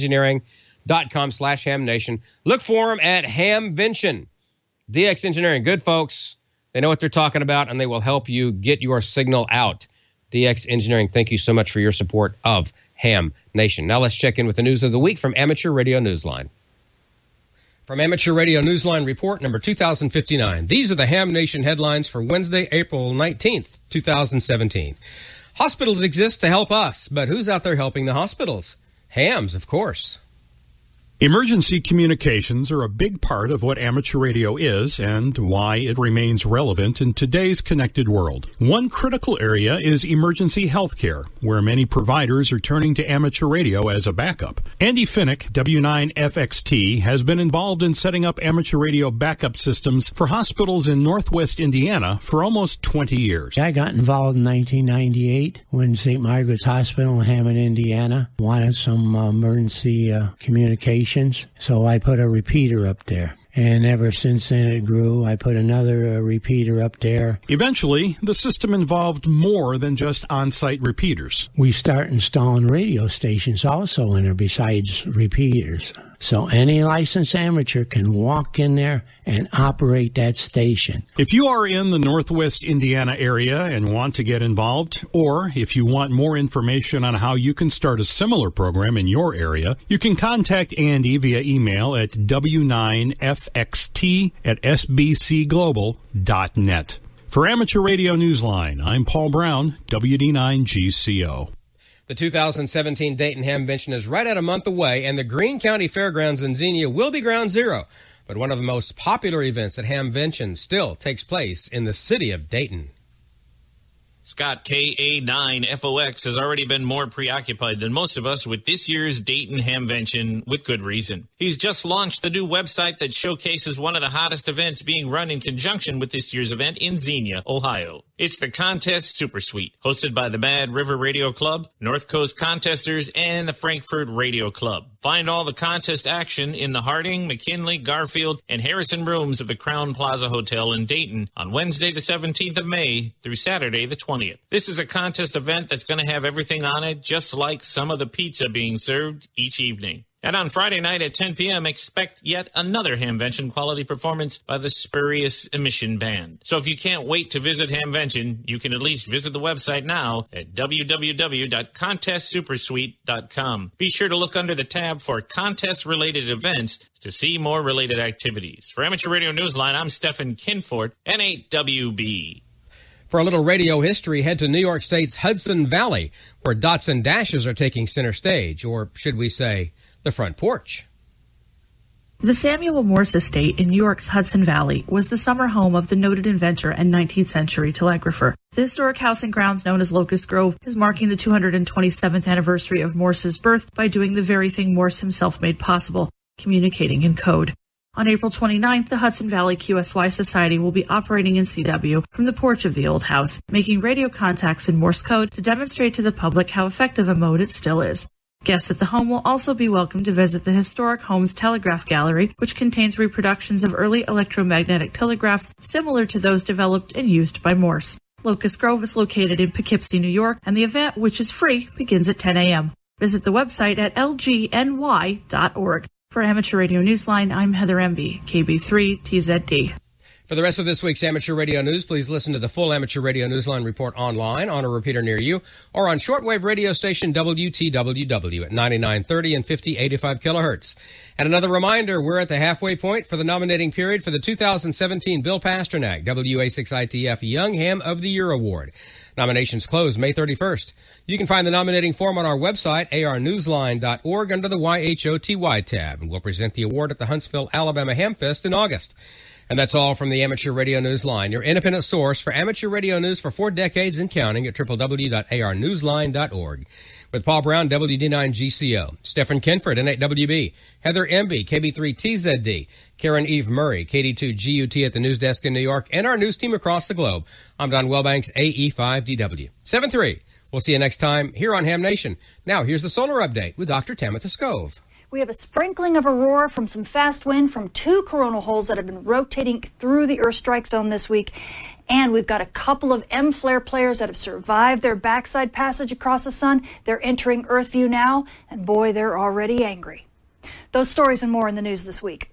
dxengineering.com/hamnation. Look for them at Hamvention. DX Engineering, good folks. They know what they're talking about, and they will help you get your signal out. DX Engineering, thank you so much for your support of Ham Nation. Now let's check in with the news of the week from Amateur Radio Newsline. From Amateur Radio Newsline Report number 2059. These are the Ham Nation headlines for Wednesday, April 19th, 2017. Hospitals exist to help us, but who's out there helping the hospitals? Hams, of course. Emergency communications are a big part of what amateur radio is and why it remains relevant in today's connected world. One critical area is emergency healthcare, where many providers are turning to amateur radio as a backup. Andy Finnick, W9FXT, has been involved in setting up amateur radio backup systems for hospitals in Northwest Indiana for almost 20 years. I got involved in 1998 when St. Margaret's Hospital in Hammond, Indiana, wanted some emergency communication. So I put a repeater up there. And ever since then it grew. I put another repeater up there. Eventually, the system involved more than just on-site repeaters. We start installing radio stations also in there besides repeaters. So any licensed amateur can walk in there and operate that station. If you are in the Northwest Indiana area and want to get involved, or if you want more information on how you can start a similar program in your area, you can contact Andy via email at w9fxt@sbcglobal.net. For Amateur Radio Newsline, I'm Paul Brown, WD9GCO. The 2017 Dayton Hamvention is right at a month away, and the Greene County Fairgrounds in Xenia will be ground zero. But one of the most popular events at Hamvention still takes place in the city of Dayton. Scott KA9FOX has already been more preoccupied than most of us with this year's Dayton Hamvention, with good reason. He's just launched the new website that showcases one of the hottest events being run in conjunction with this year's event in Xenia, Ohio. It's the Contest Super Suite, hosted by the Mad River Radio Club, North Coast Contesters, and the Frankfurt Radio Club. Find all the contest action in the Harding, McKinley, Garfield, and Harrison rooms of the Crown Plaza Hotel in Dayton on Wednesday the 17th of May through Saturday the 20th. This is a contest event that's going to have everything on it, just like some of the pizza being served each evening. And on Friday night at 10 p.m., expect yet another Hamvention quality performance by the Spurious Emission Band. So if you can't wait to visit Hamvention, you can at least visit the website now at www.contestsupersuite.com. Be sure to look under the tab for contest-related events to see more related activities. For Amateur Radio Newsline, I'm Stephen Kinfort, N8WB. For a little radio history, head to New York State's Hudson Valley, where dots and dashes are taking center stage, or should we say, the front porch. The Samuel Morse Estate in New York's Hudson Valley was the summer home of the noted inventor and 19th century telegrapher. The historic house and grounds known as Locust Grove is marking the 227th anniversary of Morse's birth by doing the very thing Morse himself made possible, communicating in code. On April 29th, the Hudson Valley QSY Society will be operating in CW from the porch of the old house, making radio contacts in Morse code to demonstrate to the public how effective a mode it still is. Guests at the home will also be welcome to visit the historic home's telegraph gallery, which contains reproductions of early electromagnetic telegraphs similar to those developed and used by Morse. Locust Grove is located in Poughkeepsie, New York, and the event, which is free, begins at 10 a.m. Visit the website at lgny.org. For Amateur Radio Newsline, I'm Heather Emby, KB3TZD. For the rest of this week's Amateur Radio News, please listen to the full Amateur Radio Newsline report online on a repeater near you or on shortwave radio station WTWW at 9930 and 5085 kilohertz. And another reminder, we're at the halfway point for the nominating period for the 2017 Bill Pasternak WA6ITF Young Ham of the Year Award. Nominations close May 31st. You can find the nominating form on our website, arnewsline.org, under the YHOTY tab, and we'll present the award at the Huntsville, Alabama Hamfest in August. And that's all from the Amateur Radio Newsline, your independent source for amateur radio news for 4 decades and counting at www.arnewsline.org. With Paul Brown, WD9GCO, Stephen Kinford, N8WB, Heather Emby, KB3TZD, Karen Eve Murray, KD2GUT at the news desk in New York, and our news team across the globe. I'm Don Wellbanks, AE5DW. 7-3. We'll see you next time here on Ham Nation. Now, here's the solar update with Dr. Tamitha Skov. We have a sprinkling of aurora from some fast wind from 2 coronal holes that have been rotating through the Earth strike zone this week. And we've got a couple of M-flare players that have survived their backside passage across the sun. They're entering Earth view now, and boy, they're already angry. Those stories and more in the news this week.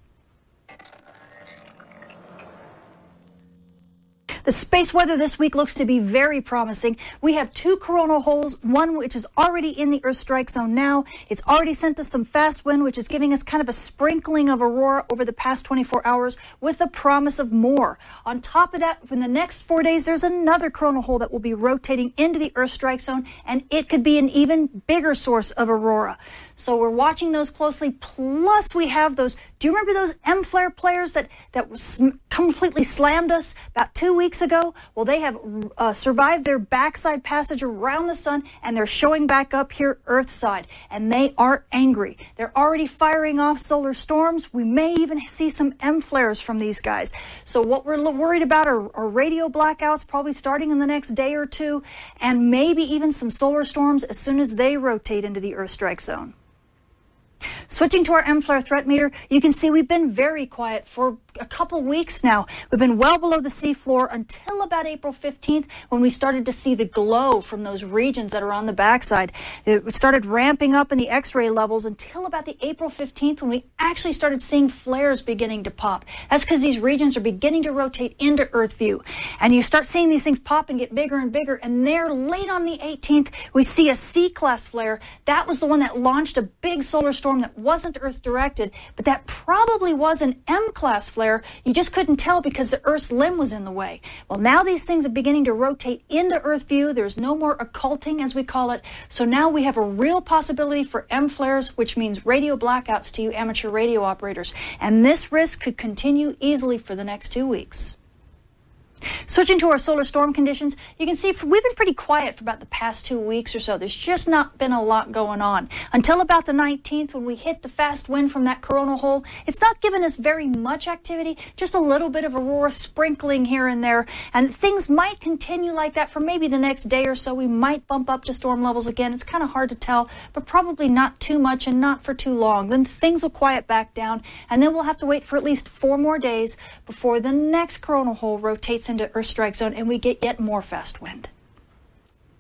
The space weather this week looks to be very promising. We have 2 coronal holes, one which is already in the Earth strike zone now. It's already sent us some fast wind, which is giving us kind of a sprinkling of aurora over the past 24 hours with the promise of more. On top of that, in the next 4 days, there's another coronal hole that will be rotating into the Earth strike zone, and it could be an even bigger source of aurora. So we're watching those closely. Plus, we have those. Do you remember those M-flare players that completely slammed us about 2 weeks ago? Well, they have survived their backside passage around the sun, and they're showing back up here Earthside. And they are angry. They're already firing off solar storms. We may even see some M-flares from these guys. So what we're worried about are radio blackouts, probably starting in the next day or two, and maybe even some solar storms as soon as they rotate into the Earth strike zone. Switching to our M-flare threat meter, you can see we've been very quiet for a couple weeks now. We've been well below the seafloor until about April 15th when we started to see the glow from those regions that are on the backside. It started ramping up in the X-ray levels until about the April 15th when we actually started seeing flares beginning to pop. That's because these regions are beginning to rotate into Earth view. And you start seeing these things pop and get bigger and bigger. And there, late on the 18th, we see a C-class flare. That was the one that launched a big solar storm that wasn't Earth-directed, but that probably was an M-class flare. You just couldn't tell because the Earth's limb was in the way. Well, now these things are beginning to rotate into Earth view. There's no more occulting, as we call it. So now we have a real possibility for M-flares, which means radio blackouts to you amateur radio operators. And this risk could continue easily for the next 2 weeks. Switching to our solar storm conditions, you can see we've been pretty quiet for about the past 2 weeks or so. There's just not been a lot going on. Until about the 19th when we hit the fast wind from that coronal hole, it's not given us very much activity, just a little bit of aurora sprinkling here and there. And things might continue like that for maybe the next day or so. We might bump up to storm levels again. It's kind of hard to tell, but probably not too much and not for too long. Then things will quiet back down, and then we'll have to wait for at least 4 more days before the next coronal hole rotates into Earth strike zone and we get yet more fast wind.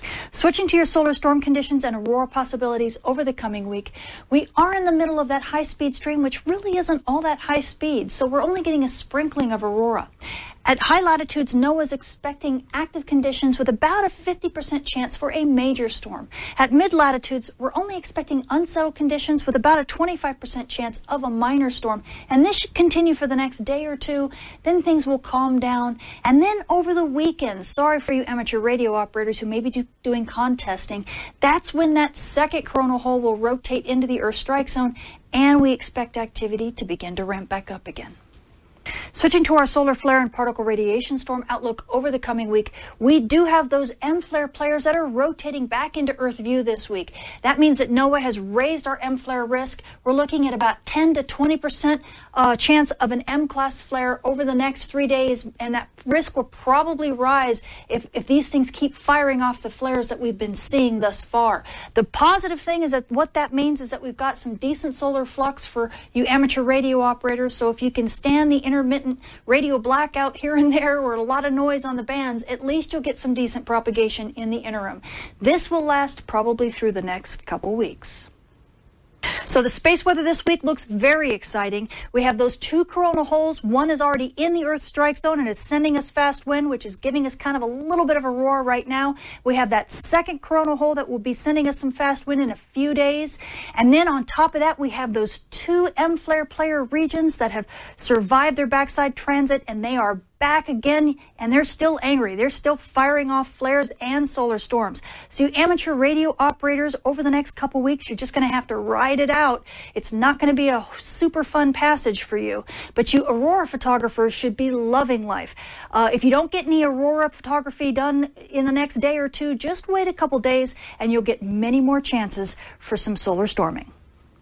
Switching to your solar storm conditions and aurora possibilities over the coming week, we are in the middle of that high-speed stream, which really isn't all that high speed, so we're only getting a sprinkling of aurora. At high latitudes, NOAA is expecting active conditions with about a 50% chance for a major storm. At mid-latitudes, we're only expecting unsettled conditions with about a 25% chance of a minor storm. And this should continue for the next day or two. Then things will calm down. And then over the weekend, sorry for you amateur radio operators who may be doing contesting, that's when that second coronal hole will rotate into the Earth strike zone, and we expect activity to begin to ramp back up again. Switching to our solar flare and particle radiation storm outlook over the coming week, we do have those M-flare players that are rotating back into Earth view this week. That means that NOAA has raised our M-flare risk. We're looking at about 10 to 20% chance of an M-class flare over the next 3 days, and that risk will probably rise if these things keep firing off the flares that we've been seeing thus far. The positive thing is that what that means is that we've got some decent solar flux for you amateur radio operators, so if you can stand the intermittent radio blackout here and there or a lot of noise on the bands, at least you'll get some decent propagation in the interim. This will last probably through the next couple weeks. So the space weather this week looks very exciting. We have those two coronal holes. One is already in the Earth strike zone and is sending us fast wind, which is giving us kind of a little bit of a roar right now. We have that second coronal hole that will be sending us some fast wind in a few days. And then on top of that, we have those two M-flare player regions that have survived their backside transit, and they are back again, and they're still angry. They're still firing off flares and solar storms. So you amateur radio operators, over the next couple weeks, you're just going to have to ride it out. It's not going to be a super fun passage for you, but you aurora photographers should be loving life. If you don't get any aurora photography done in the next day or two, just wait a couple days and you'll get many more chances for some solar storming.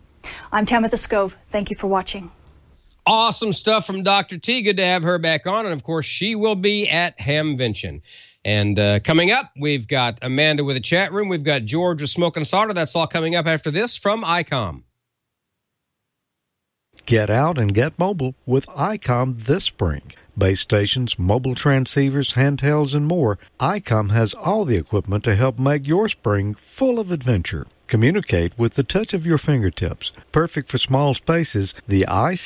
I'm Tamitha Skov. Thank you for watching. Awesome stuff from Dr. T. Good to have her back on. And, of course, she will be at Hamvention. And coming up, we've got Amanda with a chat room. We've got George with Smoke and Solder. That's all coming up after this from ICOM. Get out and get mobile with ICOM this spring. Base stations, mobile transceivers, handhelds, and more. ICOM has all the equipment to help make your spring full of adventure. Communicate with the touch of your fingertips. Perfect for small spaces, the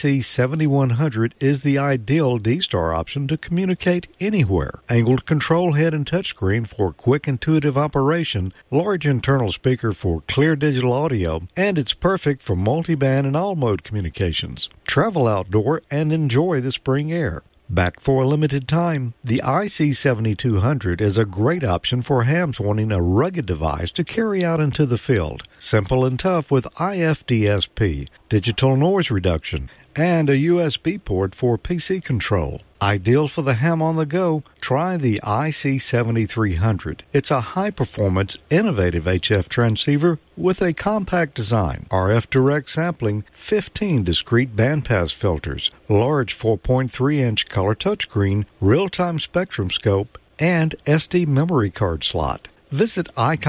IC7100 is the ideal D-Star option to communicate anywhere. Angled control head and touchscreen for quick, intuitive operation, large internal speaker for clear digital audio, and it's perfect for multiband and all-mode communications. Travel outdoor and enjoy the spring air. Back for a limited time, the IC7200 is a great option for hams wanting a rugged device to carry out into the field. Simple and tough with IFDSP, digital noise reduction, and a USB port for PC control. Ideal for the ham on the go, try the IC7300. It's a high-performance, innovative HF transceiver with a compact design, RF direct sampling, 15 discrete bandpass filters, large 4.3-inch color touchscreen, real-time spectrum scope, and SD memory card slot. Visit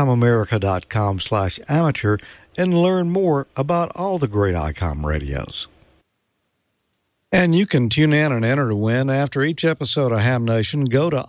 ICOMAmerica.com/amateur and learn more about all the great ICOM radios. And you can tune in and enter to win after each episode of Ham Nation. Go to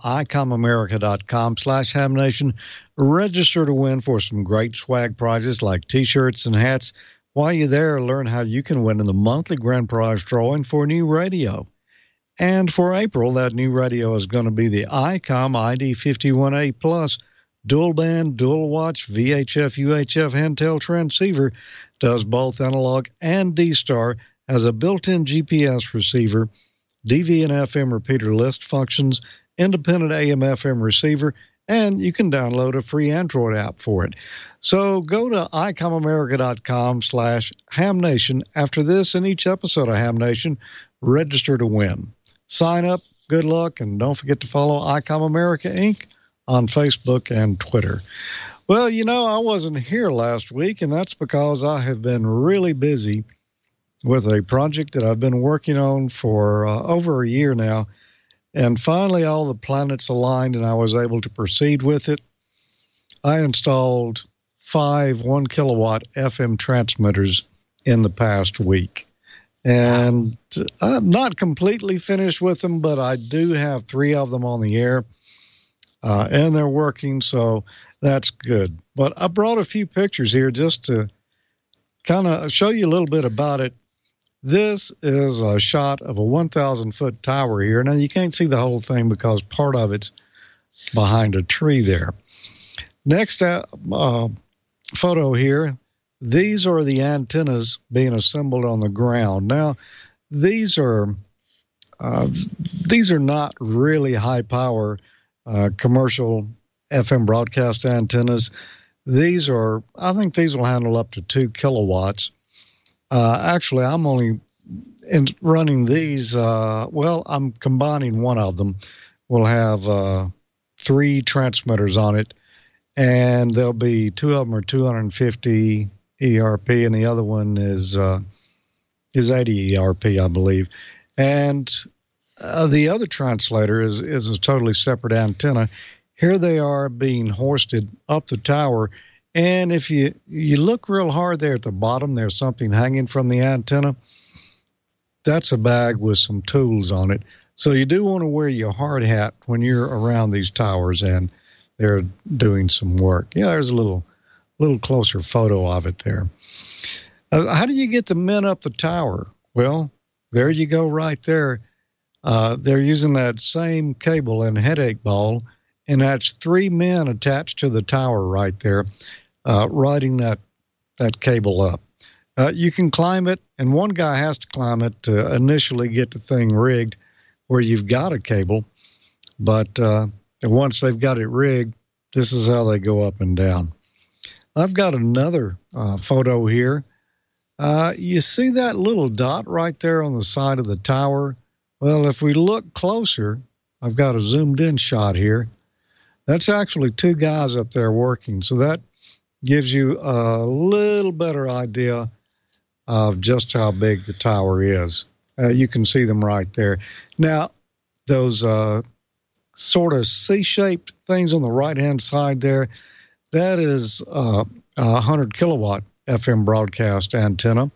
ICOMAmerica.com/HamNation. Register to win for some great swag prizes like T-shirts and hats. While you're there, learn how you can win in the monthly grand prize drawing for a new radio. And for April, that new radio is going to be the ICOM ID51A Plus dual band, dual watch, VHF, UHF handheld transceiver. Does both analog and D-Star. Has a built-in GPS receiver, DV and FM repeater list functions, independent AM/FM receiver, and you can download a free Android app for it. So go to ICOMAmerica.com/HamNation. After this and each episode of Ham Nation, register to win. Sign up, good luck, and don't forget to follow ICOM America, Inc. on Facebook and Twitter. Well, you know, I wasn't here last week, and that's because I have been really busy with a project that I've been working on for over a year now. And finally, all the planets aligned, and I was able to proceed with it. I installed 5 1-kilowatt FM transmitters in the past week. And I'm not completely finished with them, but I do have 3 of them on the air. And they're working, so That's good. But I brought a few pictures here just to kind of show you a little bit about it. This is a shot of a 1,000-foot tower here. Now, you can't see the whole thing because part of it's behind a tree there. Next photo here, these are the antennas being assembled on the ground. Now, these are not really high-power commercial FM broadcast antennas. I think these will handle up to 2 kilowatts. Actually, I'm only running these. I'm combining one of them. We'll have 3 transmitters on it, and there'll be 2 of them are 250 ERP, and the other one is 80 ERP, I believe. And the other translator is a totally separate antenna. Here they are being hoisted up the tower. And if you look real hard there at the bottom, there's something hanging from the antenna. That's a bag with some tools on it. So you do want to wear your hard hat when you're around these towers and they're doing some work. Yeah, there's a little closer photo of it there. How do you get the men up the tower? Well, there you go right there. They're using that same cable and headache ball, and that's 3 men attached to the tower right there, riding that cable up. You can climb it, and one guy has to climb it to initially get the thing rigged where you've got a cable. But once they've got it rigged, this is how they go up and down. I've got another photo here. You see that little dot right there on the side of the tower? Well, if we look closer, I've got a zoomed-in shot here. That's actually 2 guys up there working, so that gives you a little better idea of just how big the tower is. You can see them right there. Now, those sort of C-shaped things on the right-hand side there, that is a 100-kilowatt FM broadcast antenna.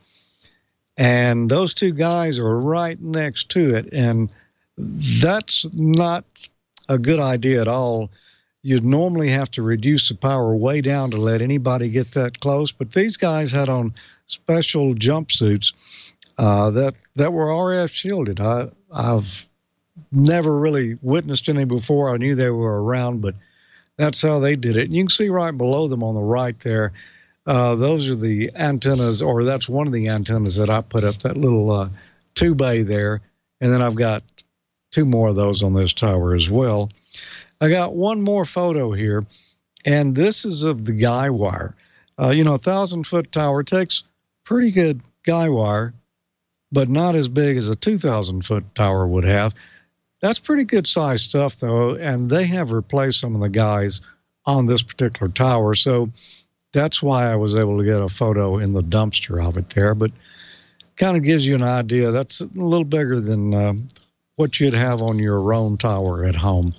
And those 2 guys are right next to it, and that's not a good idea at all. You'd normally have to reduce the power way down to let anybody get that close, but these guys had on special jumpsuits that were RF shielded. I've never really witnessed any before. I knew they were around, but that's how they did it. And you can see right below them on the right there, those are the antennas, or that's one of the antennas that I put up, that little 2-bay there. And then I've got 2 more of those on this tower as well. I got one more photo here, and this is of the guy wire. A 1,000-foot tower takes pretty good guy wire, but not as big as a 2,000-foot tower would have. That's pretty good size stuff, though, and they have replaced some of the guys on this particular tower, so that's why I was able to get a photo in the dumpster of it there, but kind of gives you an idea. That's a little bigger than what you'd have on your own tower at home.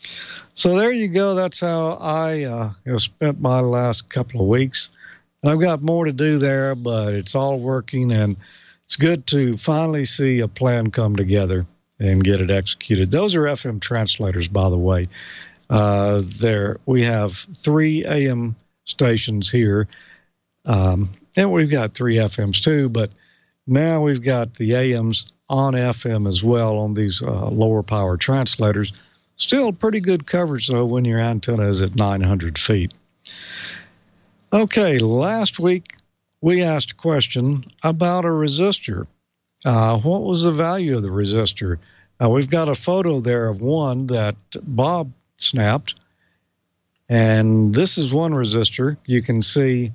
So there you go. That's how I have spent my last couple of weeks. And I've got more to do there, but it's all working, and it's good to finally see a plan come together and get it executed. Those are FM translators, by the way. We have 3 AM stations here, and we've got 3 FMs too, but now we've got the AMs on FM as well on these lower power translators. Still pretty good coverage, though, when your antenna is at 900 feet. Okay, last week we asked a question about a resistor. What was the value of the resistor? We've got a photo there of one that Bob snapped, and this is one resistor. You can see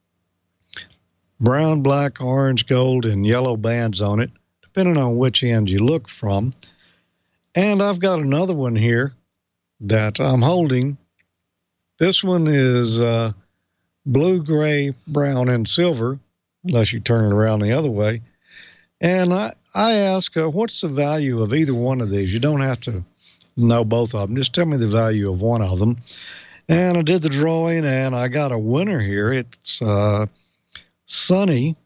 brown, black, orange, gold, and yellow bands on it, depending on which end you look from. And I've got another one here that I'm holding. This one is blue, gray, brown, and silver, unless you turn it around the other way. And I ask, what's the value of either one of these? You don't have to know both of them. Just tell me the value of one of them. And I did the drawing, and I got a winner here. It's Sonny,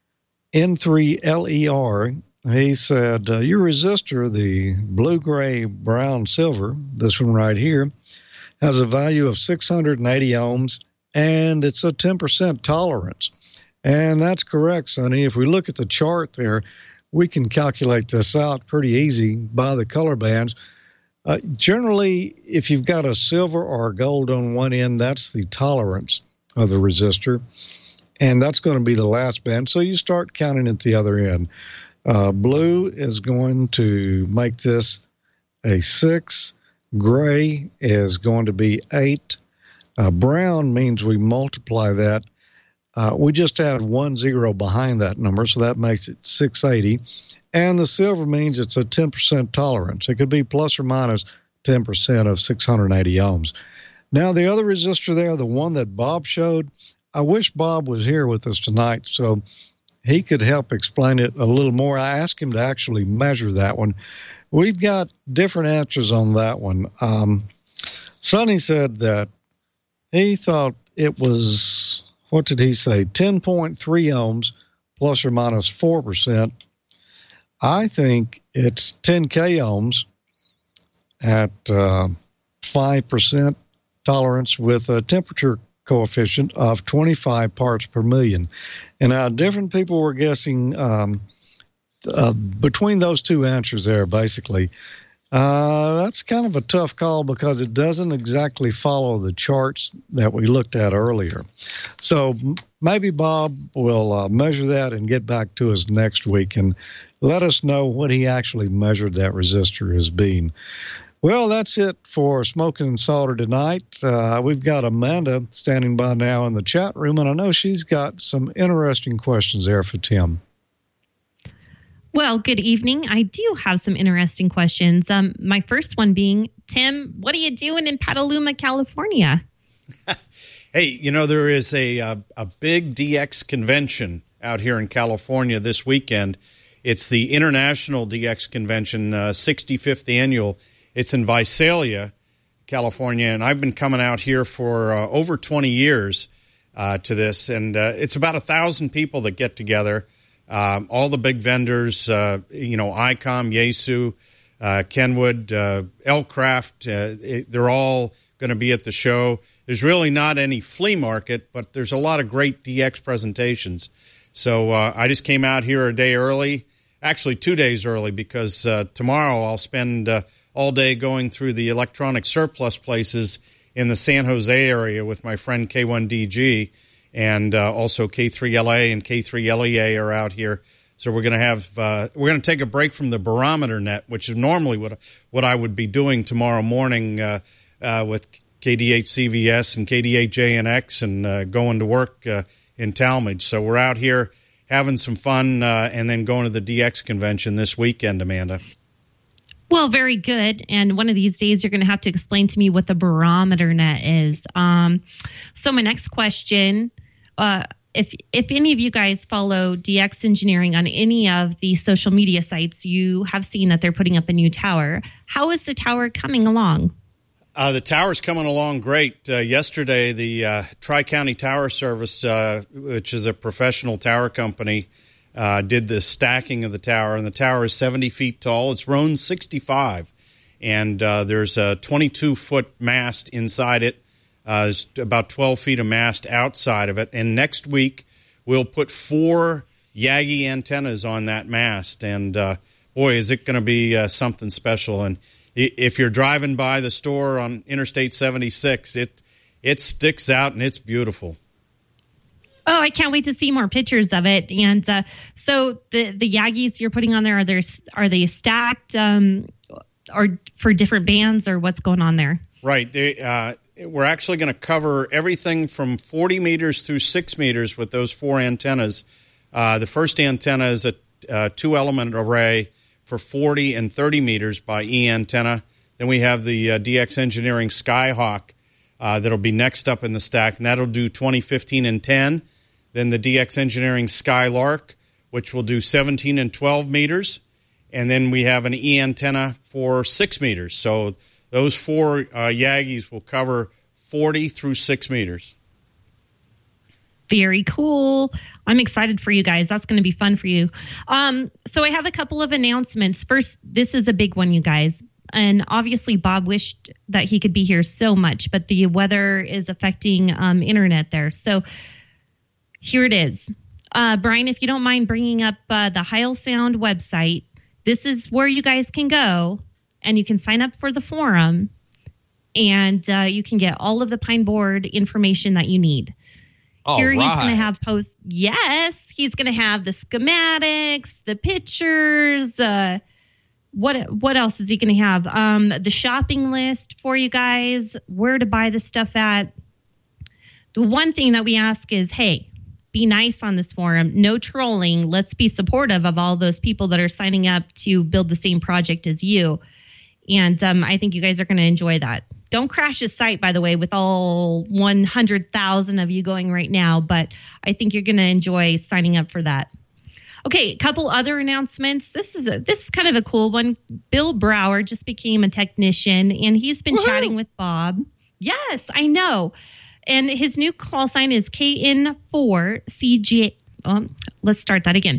N3LER. He said, your resistor, the blue, gray, brown, silver, this one right here, has a value of 680 ohms, and it's a 10% tolerance. And that's correct, Sonny. If we look at the chart there, we can calculate this out pretty easy by the color bands. Generally, if you've got a silver or a gold on one end, that's the tolerance of the resistor, and that's going to be the last band. So you start counting at the other end. Blue is going to make this a 6. Gray is going to be 8. Brown means we multiply that. We just add 1 0 behind that number, so that makes it 680. And the silver means it's a 10% tolerance. It could be plus or minus 10% of 680 ohms. Now, the other resistor there, the one that Bob showed, I wish Bob was here with us tonight so he could help explain it a little more. I asked him to actually measure that one. We've got different answers on that one. Sonny said that he thought it was, what did he say, 10.3 ohms plus or minus 4%. I think it's 10K ohms at 5% tolerance with a temperature coefficient of 25 parts per million. And different people were guessing between those two answers there, basically. That's kind of a tough call because it doesn't exactly follow the charts that we looked at earlier. So maybe Bob will measure that and get back to us next week and let us know what he actually measured that resistor as being. Well, that's it for Smoking and Solder tonight. We've got Amanda standing by now in the chat room, and I know she's got some interesting questions there for Tim. Well, good evening. I do have some interesting questions. My first one being, Tim, what are you doing in Petaluma, California? Hey, there is a big DX convention out here in California this weekend. It's the International DX Convention, 65th annual. It's in Visalia, California, and I've been coming out here for over 20 years to this, and it's about 1,000 people that get together. All the big vendors, ICOM, Yaesu, Kenwood, Elcraft, they're all going to be at the show. There's really not any flea market, but there's a lot of great DX presentations. So I just came out here a day early, actually 2 days early, because tomorrow I'll spend all day going through the electronic surplus places in the San Jose area with my friend K1DG. And also K3LA and K3LEA are out here. So we're going to take a break from the barometer net, which is normally what I would be doing tomorrow morning with KDH-CVS and KDH-JNX and going to work in Talmadge. So we're out here having some fun and then going to the DX convention this weekend, Amanda. Well, very good. And one of these days, you're going to have to explain to me what the barometer net is. So my next question, if any of you guys follow DX Engineering on any of the social media sites, you have seen that they're putting up a new tower. How is the tower coming along? The tower's coming along great. Yesterday, the Tri-County Tower Service, which is a professional tower company, did the stacking of the tower, and the tower is 70 feet tall. It's Roan 65, and there's a 22-foot mast inside it. There's about 12 feet of mast outside of it, and next week we'll put 4 Yagi antennas on that mast, and boy, is it going to be something special. And if you're driving by the store on Interstate 76, it sticks out, and it's beautiful. Oh, I can't wait to see more pictures of it. And so the Yagis you're putting on there, are they stacked or for different bands, or what's going on there? Right. We're actually going to cover everything from 40 meters through 6 meters with those 4 antennas. The first antenna is a 2-element array for 40 and 30 meters by E-antenna. Then we have the DX Engineering Skyhawk that'll be next up in the stack, and that'll do 20, 15, and 10. Then the DX Engineering Skylark, which will do 17 and 12 meters. And then we have an E-antenna for 6 meters. So those 4 Yagis will cover 40 through 6 meters. Very cool. I'm excited for you guys. That's going to be fun for you. So I have a couple of announcements. First, this is a big one, you guys. And obviously, Bob wished that he could be here so much, but the weather is affecting internet there. So here it is. Brian, if you don't mind bringing up the Heil Sound website, this is where you guys can go and you can sign up for the forum and you can get all of the Pine Board information that you need. Here he's going to have posts. Yes, he's going to have the schematics, the pictures. What else is he going to have? The shopping list for you guys, where to buy the stuff at. The one thing that we ask is, hey, be nice on this forum. No trolling. Let's be supportive of all those people that are signing up to build the same project as you. And I think you guys are going to enjoy that. Don't crash his site, by the way, with all 100,000 of you going right now. But I think you're going to enjoy signing up for that. Okay, a couple other announcements. This is kind of a cool one. Bill Brower just became a technician, and he's been chatting with Bob. Yes, I know. And his new call sign is KN4CJ. Let's start that again.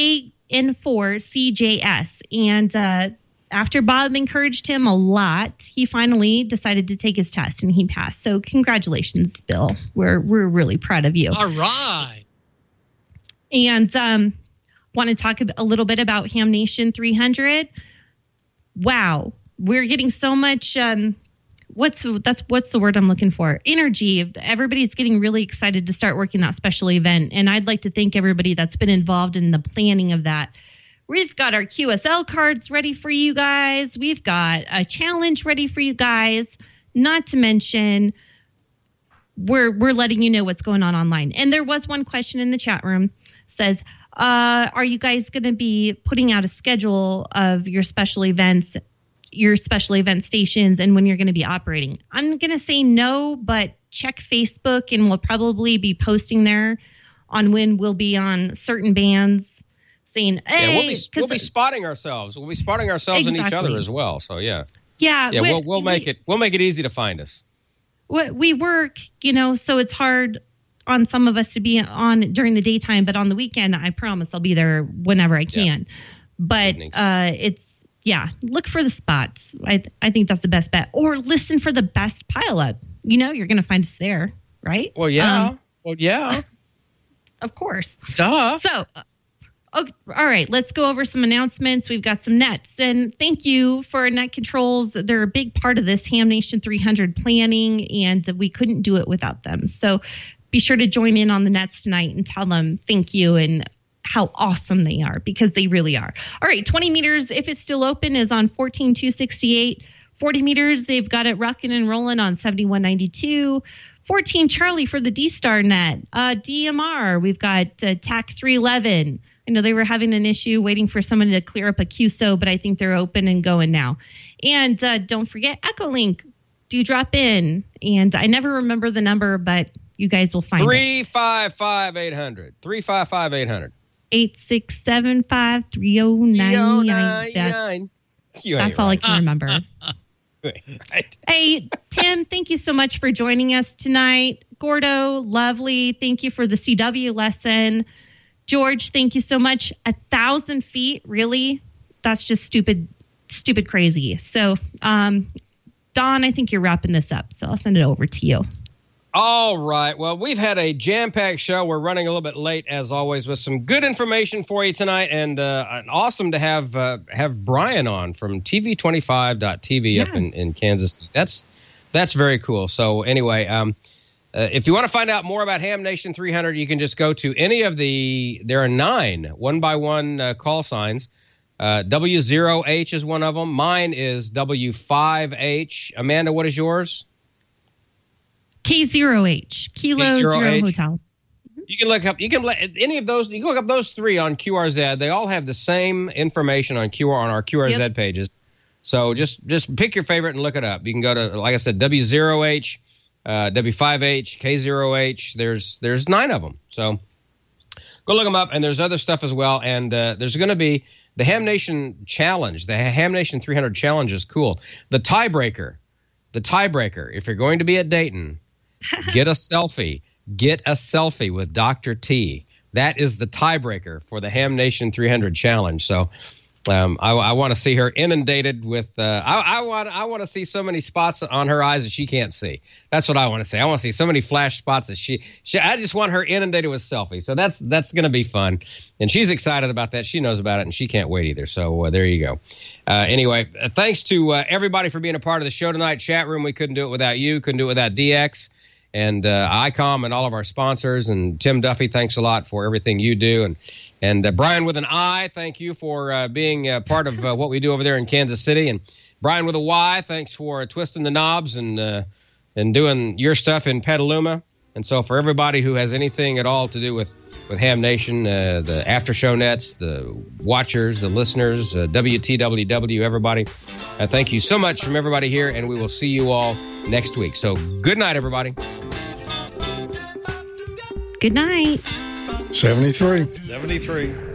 KN4CJS. And after Bob encouraged him a lot, he finally decided to take his test, and he passed. So congratulations, Bill. We're really proud of you. All right. And want to talk a little bit about Ham Nation 300. Wow, we're getting so much. What's the word I'm looking for? Energy. Everybody's getting really excited to start working that special event, and I'd like to thank everybody that's been involved in the planning of that. We've got our QSL cards ready for you guys. We've got a challenge ready for you guys. Not to mention, we're letting you know what's going on online. And there was one question in the chat room says, are you guys going to be putting out a schedule of your special event stations and when you're going to be operating? I'm going to say no, but check Facebook and we'll probably be posting there on when we'll be on certain bands saying, hey. We'll be spotting ourselves. We'll be spotting ourselves and each other as well. So, yeah. Yeah. We'll make it easy to find us. We work, so it's hard on some of us to be on during the daytime, but on the weekend, I promise I'll be there whenever I can. But look for the spots. I think that's the best bet. Or listen for the best pileup. You're going to find us there, right? Well, yeah. Of course. Duh. So, all right, let's go over some announcements. We've got some nets. And thank you for Net Controls. They're a big part of this Ham Nation 300 planning, and we couldn't do it without them. So be sure to join in on the nets tonight and tell them thank you and how awesome they are, because they really are. All right, 20 meters, if it's still open, is on 14,268. 40 meters, they've got it rocking and rolling on 7192. 14 Charlie for the D-Star net. DMR, we've got TAC 311. I know they were having an issue waiting for someone to clear up a QSO, but I think they're open and going now. And don't forget Echolink. Do drop in. And I never remember the number, but you guys will find 355-800. 355-800. 867-530-99. That's all I can remember. Right. Hey, Tim, thank you so much for joining us tonight. Gordo, lovely. Thank you for the CW lesson. George, thank you so much. 1,000 feet, really? That's just stupid crazy. So, Don, I think you're wrapping this up, so I'll send it over to you. All right. Well, we've had a jam-packed show. We're running a little bit late, as always, with some good information for you tonight, and awesome to have Brian on from TV25.tv up in Kansas City. That's very cool. So anyway, if you want to find out more about Ham Nation 300, you can just go to any of there are 9 one-by-one call signs. W0H is one of them. Mine is W5H. Amanda, what is yours? K0H, Kilo Zero Hotel. You can look up. You can any of those. You can look up those 3 on QRZ. They all have the same information on our QRZ pages. So just pick your favorite and look it up. You can go to, like I said, W0H, W5H, K0H. There's 9 of them. So go look them up. And there's other stuff as well. And there's going to be the Ham Nation Challenge. The Ham Nation 300 Challenge is cool. The tiebreaker. If you're going to be at Dayton, get a selfie. Get a selfie with Dr. T. That is the tiebreaker for the Ham Nation 300 Challenge. So I want to see her inundated with. I want to see so many spots on her eyes that she can't see. That's what I want to see. I want to see so many flash spots that she. I just want her inundated with selfies. So that's going to be fun, and she's excited about that. She knows about it, and she can't wait either. So there you go. Anyway, thanks to everybody for being a part of the show tonight. Chat room, we couldn't do it without you. Couldn't do it without DX. And ICOM and all of our sponsors. And Tim Duffy, thanks a lot for everything you do. And Brian with an I, thank you for being part of what we do over there in Kansas City. And Brian with a Y, thanks for twisting the knobs and doing your stuff in Petaluma. And so for everybody who has anything at all to do with Ham Nation, the After Show Nets, the watchers, the listeners, WTWW, everybody, thank you so much from everybody here. And we will see you all next week. So good night, everybody. Good night. 73. 73.